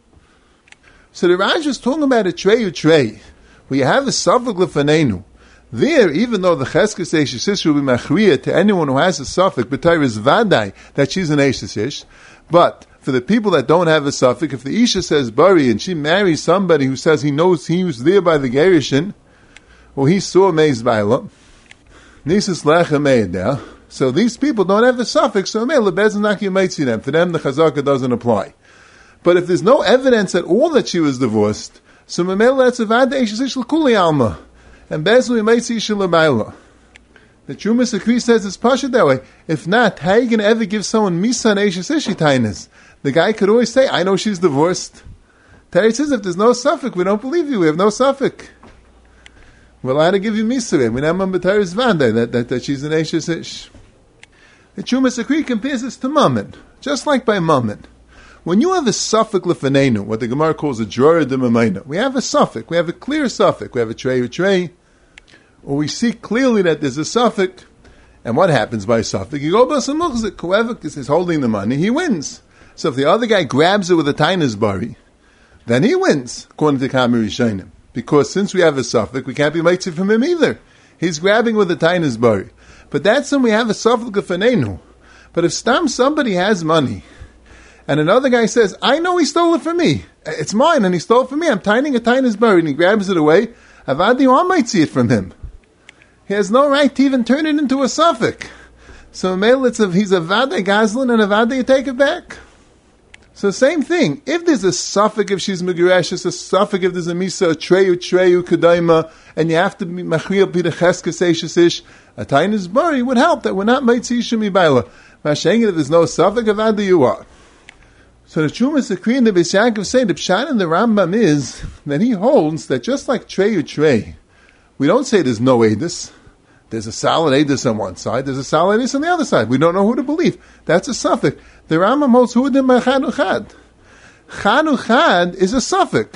So the Raj is talking about a trey, where you have a suffix lefanenu. There, even though the Cheskes Eishes Ish will be machriya to anyone who has a suffix, b'tayr is vadai, that she's an Eishes Ish, but for the people that don't have a suffix, if the Isha says bari and she marries somebody who says he knows he was there by the Gerushin, or he saw Meiz Baila, Nisus Lechem Meideh, so these people don't have a suffix, so Mele Bez not see them. For them the Chazaka doesn't apply. But if there's no evidence at all that she was divorced, So Mamela, that's a vada eishes l'kuli alma. And Bezu imaitzi shalabayla. The Truma Sakri says it's pasha that way. If not, how are you going to ever give someone misa and eishes ishi tainas? The guy could always say, I know she's divorced. Terry says, if there's no suffix, we don't believe you. We have no suffix. We're allowed to give you misa. We never remember Terry's vada that she's an eishes ish. The Truma Sakri compares this to mammon. Just like by mammon. When you have a suffix lefanenu, what the Gemara calls a drawer de mamayna, we have a suffix, we have a clear suffix, we have a tray, or we see clearly that there's a suffix, and what happens by a suffix? You go basamuchzik, whoever is holding the money, he wins. So if the other guy grabs it with a tainas bari, then he wins, according to Kamir Yishayim. Because since we have a suffix, we can't be mitzvah from him either. He's grabbing with a tainas bari. But that's when we have a suffix lefanenu. But if somebody has money, and another guy says, I know he stole it from me. It's mine, and he stole it from me. I'm tining a tainas bari, and he grabs it away. Avadi Yom might see it from him. He has no right to even turn it into a suffix. So he's a vada gazlan, and a vada you take it back. So same thing. If there's a suffix, if she's meguresh, it's a suffix if there's a misa, a treyu kedaima, and you have to be machriel b'decheskes eishes, a tainas bari would help. That we're not mitzvah shemi baila. Mashengi, if there's no suffix, avada you are. So the Truma Sakri and the Beis Yaakov say the pshat in the Rambam is that he holds that just like trey, we don't say there's no edus. There's a solid edus on one side, there's a solid edus on the other side. We don't know who to believe. That's a suffix. The Rambam holds hudim by chanuchad. Chanuchad is a suffix.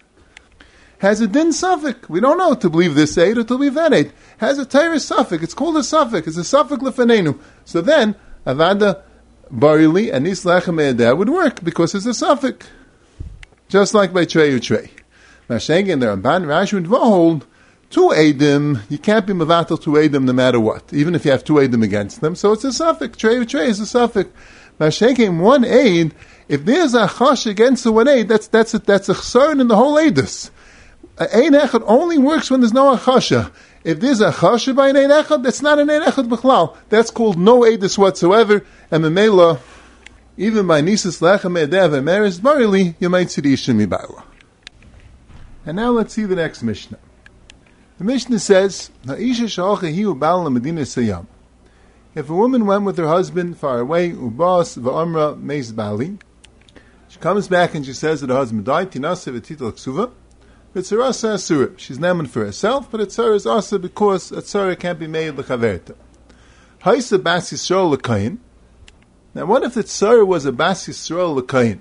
Has a din suffix. We don't know to believe this eid or to believe that eid. Has a Torah suffix. It's called a suffix. It's a suffix lefanenu. So then, avada barili and nislechem edah would work because it's a suffix. Just like by trey. Masheng and the Ramban, Rashi and hold two edim, you can't be mevatel two edim no matter what, even if you have two edim against them. So it's a suffix. Trey is a suffix. Masheng one eid, if there's a chash against the one eid, that's a chsaron in the whole edus. Ein echad only works when there's no achasha. If there's a chasha by an ein echad, that's not an ein echad b'chlal. That's called no edus whatsoever. And memela, even by nisus lechem edev and meres barili, you might see the ishim mibayla. And now let's see the next Mishnah. The Mishnah says, Ha'isha sha'alcha hiu ba'al l'medina sayam. If a woman went with her husband far away, ubas va'amra meis bali, she comes back and she says that her husband died, tinasa v'tital ksuva, v'tzarasa asura. She's named for herself, but atzara is also because atzara can't be made l'chaverta. Ha'isa bas Yisrael l'kayin. Now what if the tzara was a bas Yisrael l'kayin?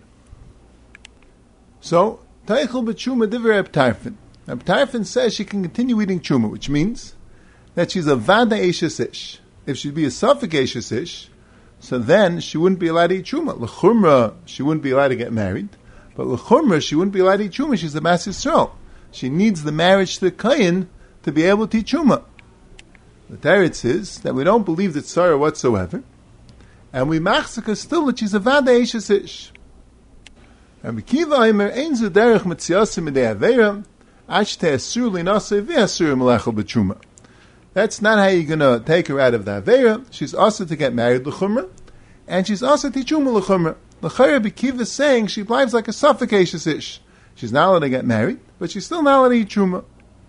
So, teichel b'tshuma divrei Reb Tarfon. Reb Tarfon says she can continue eating truma, which means that she's a vada eishes ish. If she'd be a suffix eishes ish, so then she wouldn't be allowed to eat truma. L'chumra, she wouldn't be allowed to get married, but l'chumra, she wouldn't be allowed to eat truma. She's a bas Yisrael. She needs the marriage to the kayin to be able to eat truma. The teretz is that we don't believe that tzara whatsoever, and we machzaka still that she's a vada eishes ish. And Kiva Aimer ein zu derech mitziasim midei aveira, ach te'asur linaseh v'asur melechel b'truma. That's not how you're going to take her out of the aveira. She's also to get married l'chumra, and she's also to truma l'chumra. L'chayra B'Kiva is saying she lives like a suffocacious ish. She's not allowed to get married, but she's still not allowed to eat truma.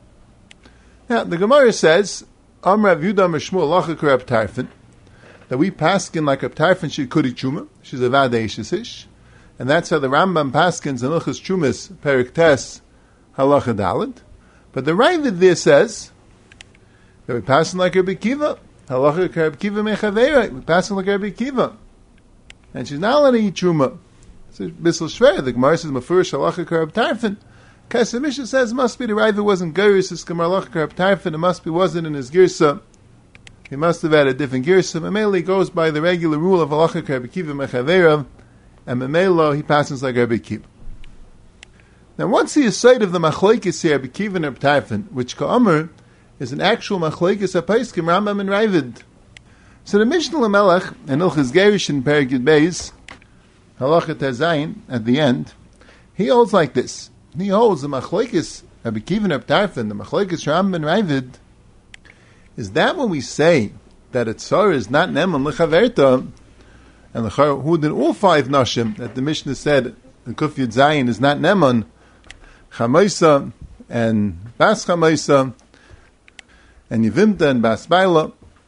Now the Gemara says, Amr Rav Yudah Amr Shmuel Lachak Reb Tarfon, that we paskin like Reb Tarfon she could eat truma. She's a vada eishes ish. And that's how the Rambam paskins in Ilchus Chumas, Perik Tes, Halacha Daled. But the Ravid there says that we paskin like Rabbi Kiva, Halacha Rabbi Kiva Mechaveira, we paskin like Rabbi Kiva. And she's not allowed to eat truma. It's a bissel shver. The Gemara says, Mefurish Halacha Rabbi Tarfon. Kesef Mishnah says, must be the Ravid wasn't Geris, this Gemara Halacha Rabbi Tarfon, it must be wasn't in his Girsa. He must have had a different Girsa. Mameli goes by the regular rule of Halacha Rabbi Kiva Mechaveira, and Memelo, he passes like Rabbi Kiva. Now, once the aside of the machlokes here, Rabbi Kiva and Reb Tarfon, which Ka'amr is an actual machlokes apaiskim Rambam and Ravid. So the Mishnah Lamelech and Ilchas Gerish in Perek Yud Beis, Halacha Tezayin, at the end, he holds like this. He holds the machlokes Rabbi Kiva and Reb Tarfon, the machlokes Rambam and Ravid, is that when we say that a tzara is not neman l'chaverta, and the who did all five nashim that the Mishnah said the Kuf Yud Zayin is not neman, Chamaisa and Bas Chamaisa and Yevimta and Bas Baila.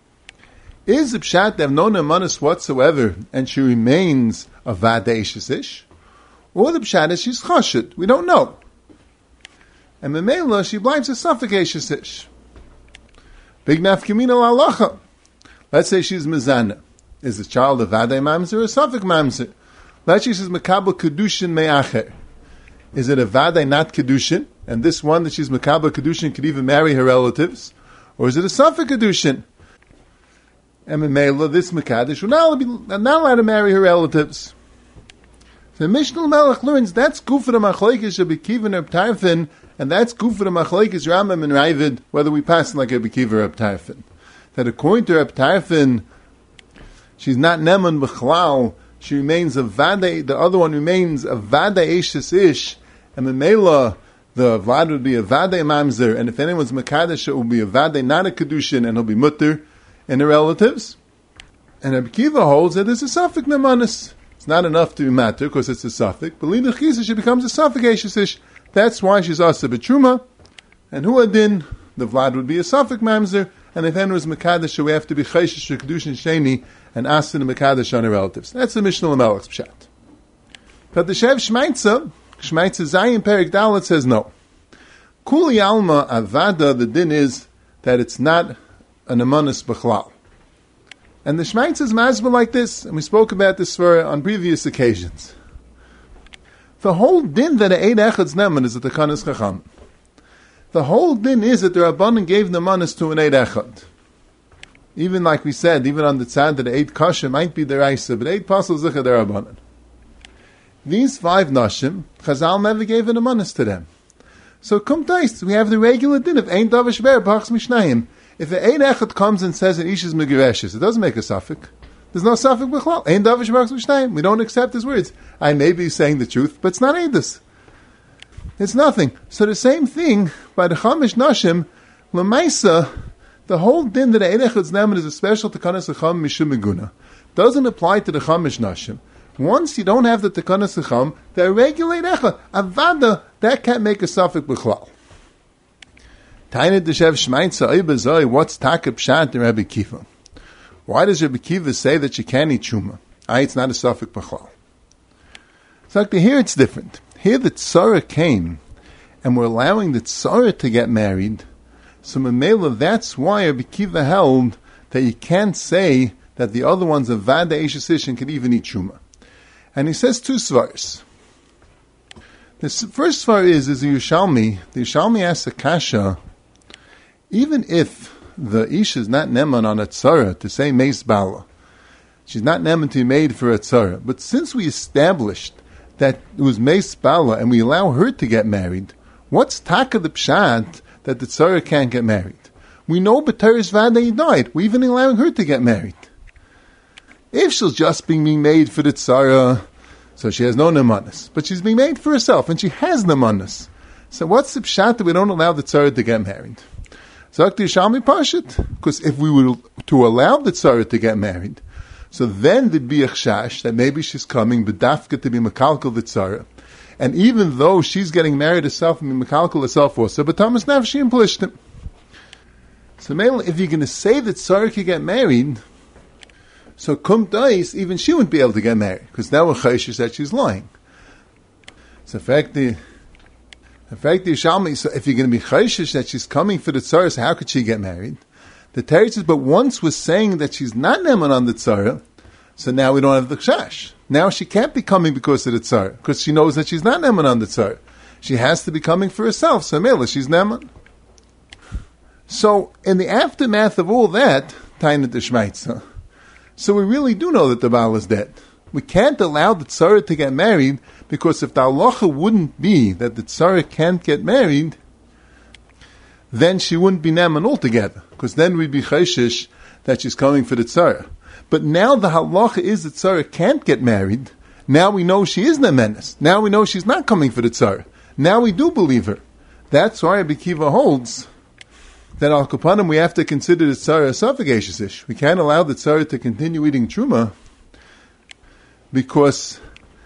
Is the pshat they have no nemanis whatsoever and she remains a vada eishes ish? Or the pshat is she's chashid? We don't know. And Memela, she blimes a suffix eishes ish. Big nafkamina la'alacha. Let's say she's mezana. Is the child a vada mamzer or a suffix mamzer? Let's say she's makabel kedushin me'acher. Is it a vada not kedushin? And this one that she's makabel kedushin could even marry her relatives? Or is it a suffix kedushin? And Memela, this Mekadesh, will not allowed to marry her relatives. So Mishnah Melech learns that's Gufa the Machlekes Rabbi Kiva and Reb Tarfon, and that's Gufa the Machlekes Rambam and Ravid, whether we pass like Rabbi Kiva or Reb Tarfon. That according to Reb Tarfon, she's not Neman B'chlal, she remains a Vada, the other one remains a Vada Eishes Ish, and Memela, the Vlad would be a Vada Mamzer, and if anyone's Mekadesh, it will be a Vada not a Kedushin, and he'll be Mutter, and the relatives. And Rabbi Kiva holds that it's a suffix nemanis. It's not enough to be matter because it's a suffix. But Lina Chisa, she becomes a suffix eishes. That's why she's asa b'truma. And Huadin, the Vlad would be a suffix mamzer. And if anyone was Mekadesh, we have to be chayshish kedushin sheni and asa and Mekadesh on the relatives. That's the Mishnah Lamelech's pshat. But the Shev Shmaitza Zayin Perik Dalet says no. Kuli Alma Avada, the din is that it's not an amanis b'chlal. And the Shmaitz is masbah like this, and we spoke about this on previous occasions. The whole din that a Eid Echad's neman is at the Kanas Chacham. The whole din is that the Rabbanan gave the manis to an Eid Echad. Even like we said, even on the tzad that Eid Kasha might be the Raisa, but Eid Pasal Zicha the Rabbanan. These 5 nashim, Chazal never gave an amanis to them. So kumtais, we have the regular din of Ein Davish Ber Bachs Mishnayim. If an Ein Echad comes and says an Ish is Megireshes, it doesn't make a suffix. There's no suffix b'chlal. Ein Davish Bachs Mishnayim. We don't accept his words. I may be saying the truth, but it's not Eidus. It's nothing. So the same thing, by the Chamish Nashim, Lamaisa, the whole din that Ein Echad's Neman is a special Tekanas Echam Mishum Meguna, doesn't apply to the Chamish Nashim. Once you don't have the Tekanas Echam, the regulate Echad, Avada, that can't make a suffix b'chlal. Tainid Deshev Shmaitza Oibazoi, what's Taka Pshat in Rabbi Kiva? Why does Rabbi Kiva say that you can't eat Shuma? It's not a suffix b'chlal. So here it's different. Here the Tzara came, and we're allowing the Tzara to get married, so Memela, that's why Rabbi Kiva held that you can't say that the other ones of Vada Eishes Ish and can even eat Shuma. And he says 2 svars. The first svar is the Yerushalmi. The Yerushalmi asks a kasha, even if the Ish is not neman on a tzara to say meis bala, she's not neman to be made for a tzara, but since we established that it was meis bala and we allow her to get married, what's taka the pshat that the tzara can't get married? We know B'teres Vada died. We're even allowing her to get married. If she's just being made for the tzara, so she has no nemanis, but she's being made for herself and she has nemanis. So what's the pshat that we don't allow the tzara to get married? So because if we were to allow the tzara to get married, so then there'd be a chash that maybe she's coming b'dafka to be makalkal the tzara, and even though she's getting married herself and be makalkal herself also, but Thomas nafshi and plishtim. So if you're going to say that tzara can get married, so kum dais, even she wouldn't be able to get married because now we're chayshish that she's lying. So in fact, the Yerushalmi, so if you're going to be chayshish that she's coming for the tzara, so how could she get married? The Teretz says, but once we're saying that she's not neman on the tzara, so now we don't have the chash. Now she can't be coming because of the tzara, because she knows that she's not neman on the tzara. She has to be coming for herself, so Mela, she's neman. So, in the aftermath of all that, Tainat the Shmaitza, so we really do know that the Baal is dead. We can't allow the tzara to get married, because if the halacha wouldn't be that the tzara can't get married, then she wouldn't be neman altogether, because then we'd be chayshish that she's coming for the tzara. But now the halacha is that tzara can't get married. Now we know she is nemenes. Now we know she's not coming for the tzara. Now we do believe her. That's why Rabbi Kiva holds that al kapanim we have to consider the tzara a suffix ish. We can't allow the tzara to continue eating truma, because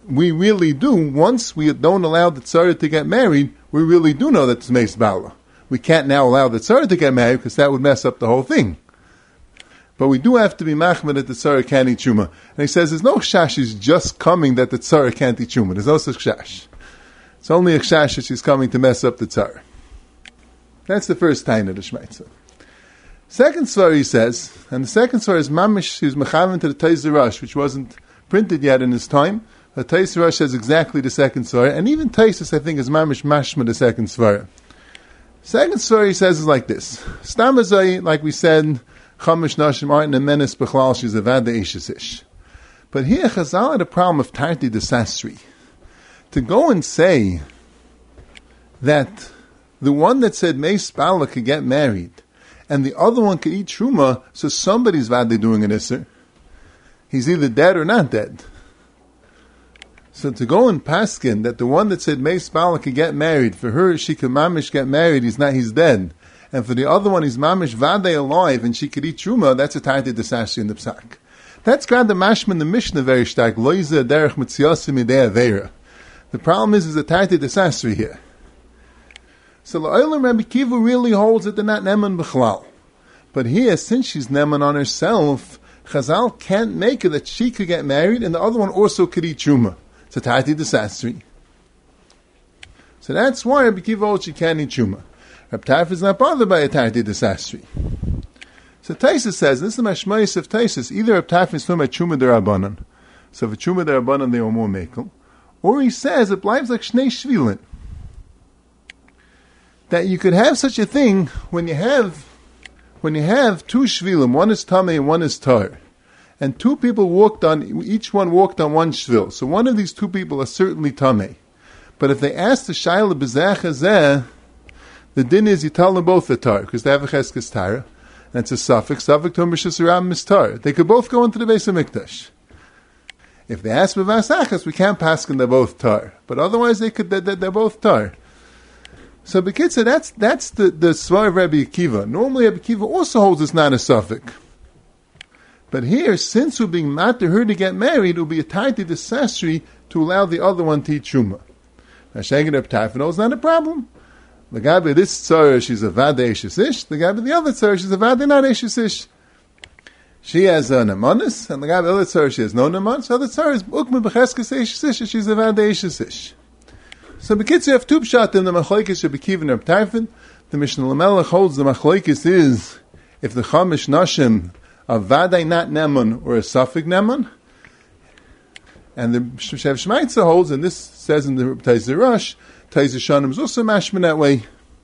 we really do, once we don't allow the tzara to get married, we really do know that it's meis bala. We can't now allow the tzara to get married because that would mess up the whole thing. But we do have to be machmir that the tzara can't eat truma. And he says there's no chash is just coming that the tzara can't eat truma. There's no such chash. It's only a chash that she's coming to mess up the tzara. That's the first time of the Shmaitza. Second svara he says, and the second svara is mamish, he's mechaven to the Taiz Rush, which wasn't printed yet in his time. The Taiz Rush says exactly the second svara, and even Taisus I think is mamish mashma the second svara. Second svara he says is like this. Stamazai, like we said, Chamish Nashim aren't a menace b'chlal, she's a vada ishesish. But here Chazal had a problem of Tarti de Sasri. To go and say that the one that said Meis Bala could get married, and the other one could eat Truma, so somebody's vada doing an Isser. He's either dead or not dead. So to go and paskin that the one that said Meis Bala could get married, for her she could mamish get married, he's dead. And for the other one, he's mamish vade alive, and she could eat truma. That's a tarti desashi in the psak. That's grad the mashman the Mishnah very stark. Loize derech mitziasim idei aveira. The problem is a tarti desasri here. So L'olam Rabbi Kiva really holds that they're not neman b'chlal. But here, since she's neman on herself, Chazal can't make it that she could get married, and the other one also could eat truma. It's a tarti desasri. So that's why Rabbi Kiva holds she can't eat truma. Reb Tarf is not bothered by a tarti desasri. So Taisus says, this is the mashmayis of Taisus, either Reb Tarf is from a truma derabanan, so for truma derabanan they are more mekel, or he says it lives like shnei shvilin, that you could have such a thing when you have two shvilim, one is tamei and one is tar, and two people each one walked on one shvil, so one of these two people are certainly tamei, but if they ask the shayla b'zeh hazeh, the din is you tell them both the tar, because they have a cheskes tara, and it's a suffix to Mishasuram mistar. They could both go into the Beis HaMikdash. If they ask b'vasachas, we can't pass and they're both tar. But otherwise they're both tar. So Bekitza, that's the svar of Rabbi Akiva. Normally Rabbi Akiva also holds it's not a suffix. But here, since we're being mad to her to get married, it will be a tarti desasri to allow the other one to eat truma. Now Shagin Reb Tarfino is not a problem. The guy by this tzara, she's a vada eshesish. The guy by the other tzara, she's a vada not eshesish. She has a nemanis, and the guy by the other tzara, she has no neman. So the tzara is ukma b'cheskes eshesish, she's a vada eshesish. So Bekitz, you have two pshat in the machlokes Rabbi Kiva and Reb Tarfon. The Mishnah Lamelech holds the machlokes is if the chamish nashim are vada not neman or a suffik neman, and the Shev Shmaitza holds, and this says in the Taiz Rush, Taiz Shanim is also mashman that way.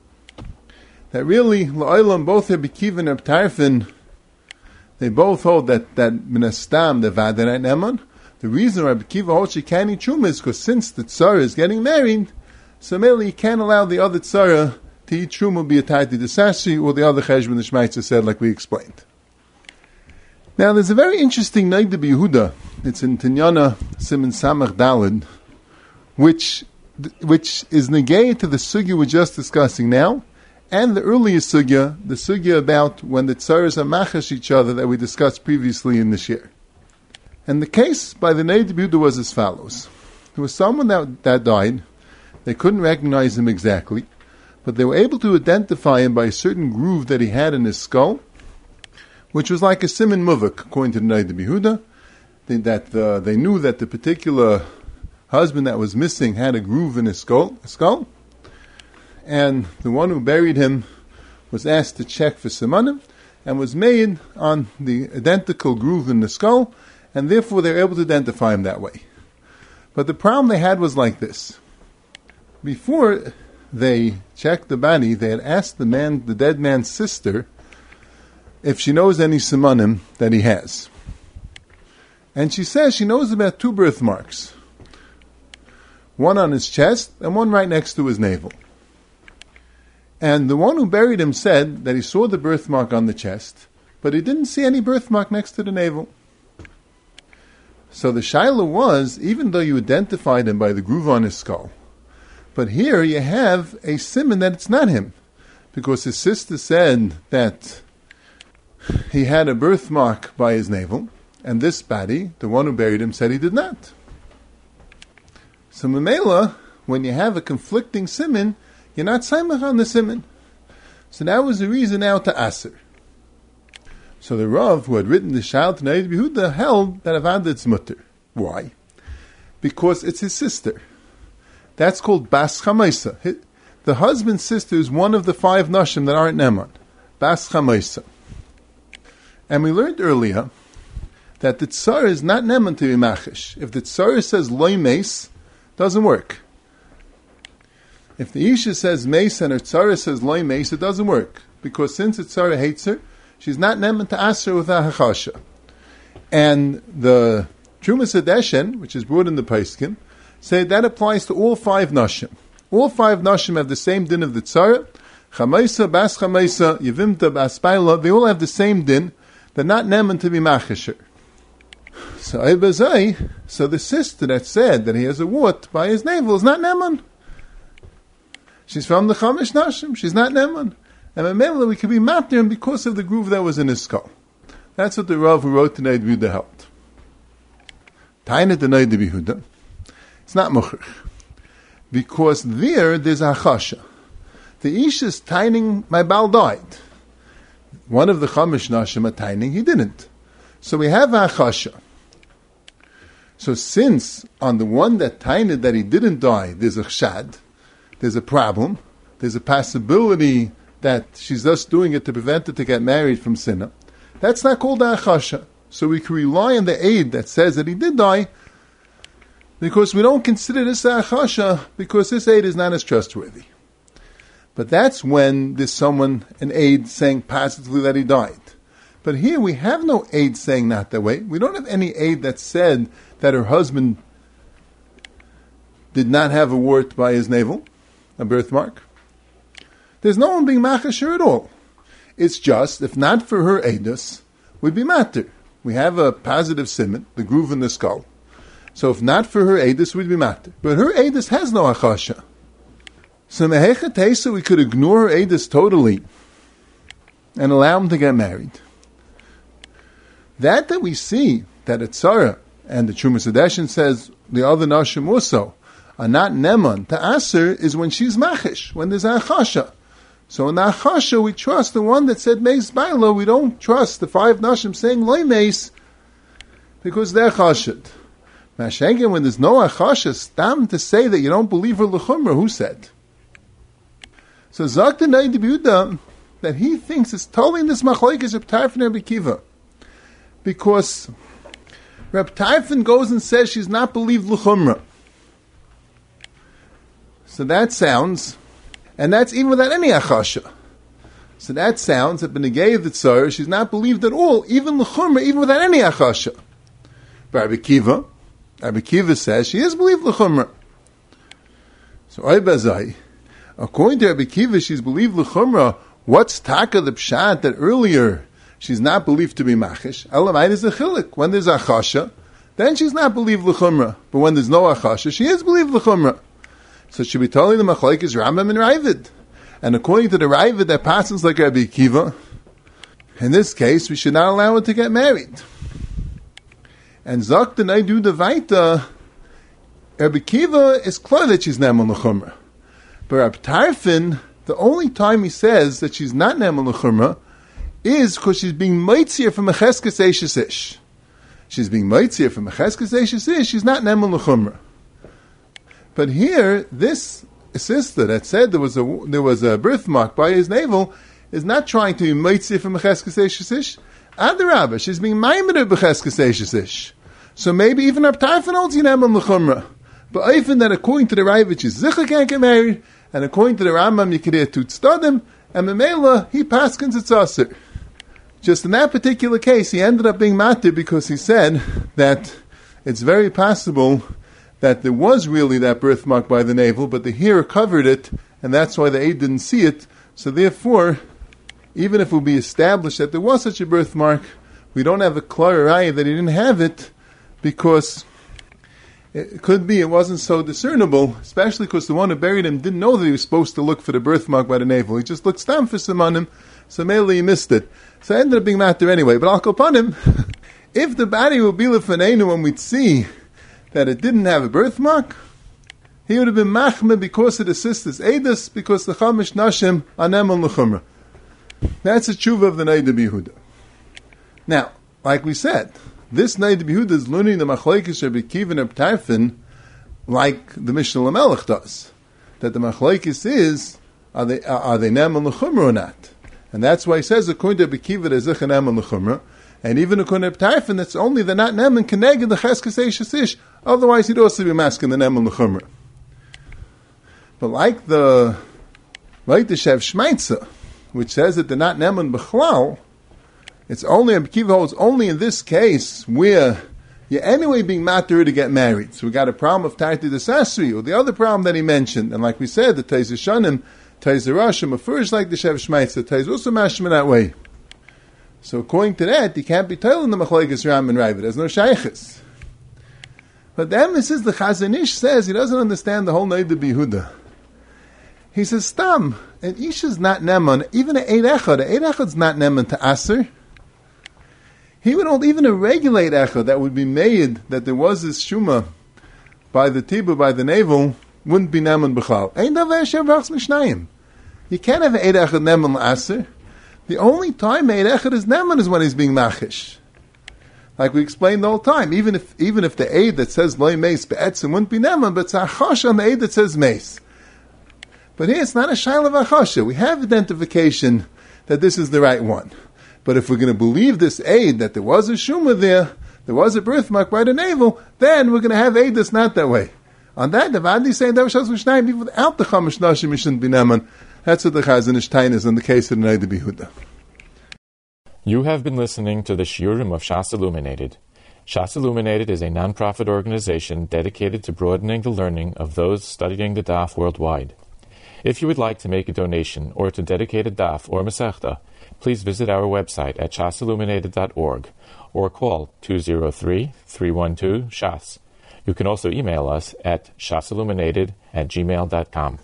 That really, L'olam, both Rabbi Kiva and Reb Tarfon, they both hold that minastam, the vadanat neman. The reason Rabbi Kiva holds she can't eat truma is because since the tzara is getting married, so merely you can't allow the other tzara to eat truma, be a tarti desasri, or the other cheshbon the Shmaitza said, like we explained. Now, there's a very interesting Nagda B'Yehuda. It's in Tinyana Siman Samach Daled, which is negated to the sugya we're just discussing now, and the earlier sugya, the sugya about when the tzaras are machash each other that we discussed previously in this year. And the case by the Nagda B'Yehuda was as follows. There was someone that died. They couldn't recognize him exactly, but they were able to identify him by a certain groove that he had in his skull, which was like a siman muvak, according to the Nagda B'Yehuda, they knew that the particular husband that was missing had a groove in his skull, and the one who buried him was asked to check for simanim, and was made on the identical groove in the skull, and therefore they were able to identify him that way. But the problem they had was like this. Before they checked the body, they had asked the dead man's sister, if she knows any simanim that he has. And she says she knows about 2 birthmarks. One on his chest and one right next to his navel. And the one who buried him said that he saw the birthmark on the chest, but he didn't see any birthmark next to the navel. So the shaila was, even though you identified him by the groove on his skull, but here you have a siman that it's not him, because his sister said that he had a birthmark by his navel, and this body, the one who buried him, said he did not. So Mamela, when you have a conflicting siman, you're not saimach on the siman. So that was the reason now to aser. So the Rav, who had written the Shal to Noda B'Yehuda, held that Avada it's mutter. Why? Because it's his sister. That's called Bas Chamaisa. The husband's sister is one of the 5 nashim that aren't Neman. Bas Chamaisa. And we learned earlier that the tsar is not Neman to be machish. If the tsar says loy meis, doesn't work. If the Isha says meis and her tsar says loy meis, it doesn't work. Because since the tsar hates her, she's not Neman to aser without hachasha. And the Trumas Hadeshen, which is brought in the Paiskin, say that applies to all 5 nashim. All 5 nashim have the same din of the tzara. Chamaisa, Bas Chamaisa, Yevimta, Bas Baila, they all have the same din. They're not neman to be machisher. So the sister that said that he has a wart by his navel is not neman. She's from the Chamish nashim. She's not neman. And Mamela, we could be matter him because of the groove that was in his skull. That's what the Rav who wrote the Noda B'Yehuda held. Taina the Noda B'Yehuda. It's not muchach. Because there's a chasha. The Ish is tining, my Baal died. One of the Chamish Nashim are tining, he didn't. So we have a chasha. So since on the one that tined that he didn't die, there's a chshad, there's a problem, there's a possibility that she's just doing it to prevent it to get married from sinna, that's not called a chasha. So we can rely on the aid that says that he did die, because we don't consider this a chasha, because this aid is not as trustworthy. But that's when there's someone, an aid, saying positively that he died. But here we have no aid saying not that way. We don't have any aid that said that her husband did not have a wart by his navel, a birthmark. There's no one being machasher at all. It's just, if not for her aidus, we'd be matter. We have a positive siman, the groove in the skull. So if not for her aidus, we'd be matter. But her aidus has no achasha. So Mehechet Teisa, we could ignore her aidus totally and allow him to get married. That we see, that a tzara, and the Trumas Hadeshen says the other nashim also, are not neman to aser, is when she's machish, when there's a achasha. So in the achasha, we trust the one that said meis bailo. We don't trust the 5 nashim saying loy meis, because they're chashid. Mashengen, when there's no achasha, stam to say that you don't believe her l'chumra, who said? So Zak the Noda B'Yehuda, that he thinks is totally in this machlokes Reb Tarfon and Reb Akiva, because Reb Tarfon goes and says she's not believed l'chumra. So that sounds, and that's even without any achasha. So that sounds that b'negei of the tzara, she's not believed at all, even l'chumra, even without any achasha. But Reb Akiva says she is believed l'chumra. So Oibazai, according to Rabbi Akiva, she's believed l'chumra. What's taka the pshat that earlier she's not believed to be machish? Elamite is a chilik. When there's achasha, then she's not believed l'chumra. But when there's no achasha, she is believed l'chumra. So she be telling the machlokes Rambam and Ravid. And according to the Ravid, that passes like Rabbi Akiva. In this case, we should not allow her to get married. And Zok the Naidu Devaita, Rabbi Akiva is clear that she's neman l'chumra. But Reb Tarfon, the only time he says that she's not neman l'chumra is because she's being meitzir from Mecheskes Eishes Ish. She's being meitzir from Mecheskes Eishes Ish, she's not neman l'chumra. But here, this sister that said there was a birthmark by his navel is not trying to be meitzir from Mecheskes Eishes Ish. Adarabah, she's being maimed Mecheskes Eishes Ish. So maybe even Reb Tarfon holds you neman l'chumra. But even that according to the Ravid, she's zicha can't get married, and according to the Rambam, you could hear tut stadim, and Memela, he paskins it's aser. Just in that particular case, he ended up being matir because he said that it's very possible that there was really that birthmark by the navel, but the hair covered it, and that's why the aide didn't see it. So therefore, even if it would be established that there was such a birthmark, we don't have a clear raya that he didn't have it, because it could be it wasn't so discernible, especially because the one who buried him didn't know that he was supposed to look for the birthmark by the navel. He just looked stam for some on him, so mainly he missed it. So it ended up being matter anyway. But I'll go upon him. If the body will be lefanenu and we'd see that it didn't have a birthmark, he would have been machmir because of the sister's edus, because the chamish nashim are nemel l'chumra. That's a tshuva of the Noda B'Yehuda. Now, like we said, this Noda B'Yehuda is learning the machlekes Rabbi Akiva and Rabbi Tarfon like the Mishnah Lamelech does. That the machlekes is, are they nemel l'chumra or not? And that's why he says, according to Rabbi Akiva, there's a nemel l'chumra. And even according to Rabbi Tarfon, it's only the not nemen keneged the cheskes eishes ish. Otherwise, he'd also be masking the nemen l'chumra. But like the Shev Shmeitza, which says that they're not nemen b'chlal, it's only, Rabbi Akiva holds only in this case where you're anyway being matter to get married. So we got a problem of Taiti Desasri, or the other problem that he mentioned. And like we said, the Teiz Shanim, Teiz Rashim, first like the Shev Shmeitza, Teiz also mashma that way. So according to that, you can't be telling the machlekes Ram and Raiva. There's no shaykhis. But the emphasis, the Chazon Ish says, he doesn't understand the whole Noda B'Yehuda. He says, Stam, an Ish is not neman, even an Eid Echad is not neman to Aser. He would hold even a regulate Echad that would be made, that there was this Shuma by the Tiba, by the navel, wouldn't be neman b'chal. Ein davar Hashem v'achs mishnayim. You can't have an Eid Echad neman l'Aser. The only time Eid Echad is neman is when he's being machish. Like we explained the whole time, even if the Eid that says loy meis be'etzim wouldn't be neman, but it's a chash on the Eid that says meis. But here it's not a shayla v'achasha. We have identification that this is the right one. But if we're going to believe this Eid that there was a shuma there was a birthmark by the navel, then we're going to have Eid that's not that way. On that, the Vadi saying that even without the chamash nashim, it shouldn't be neman. That's what the Chazon Ish tain is in the case of the Noda B'Yehuda.
You have been listening to the Shiurim of Shas Illuminated. Shas Illuminated is a non-profit organization dedicated to broadening the learning of those studying the daf worldwide. If you would like to make a donation or to dedicate a daf or masechta, please visit our website at shasilluminated.org or call 203-312-SHAS. You can also email us at shasilluminated@gmail.com.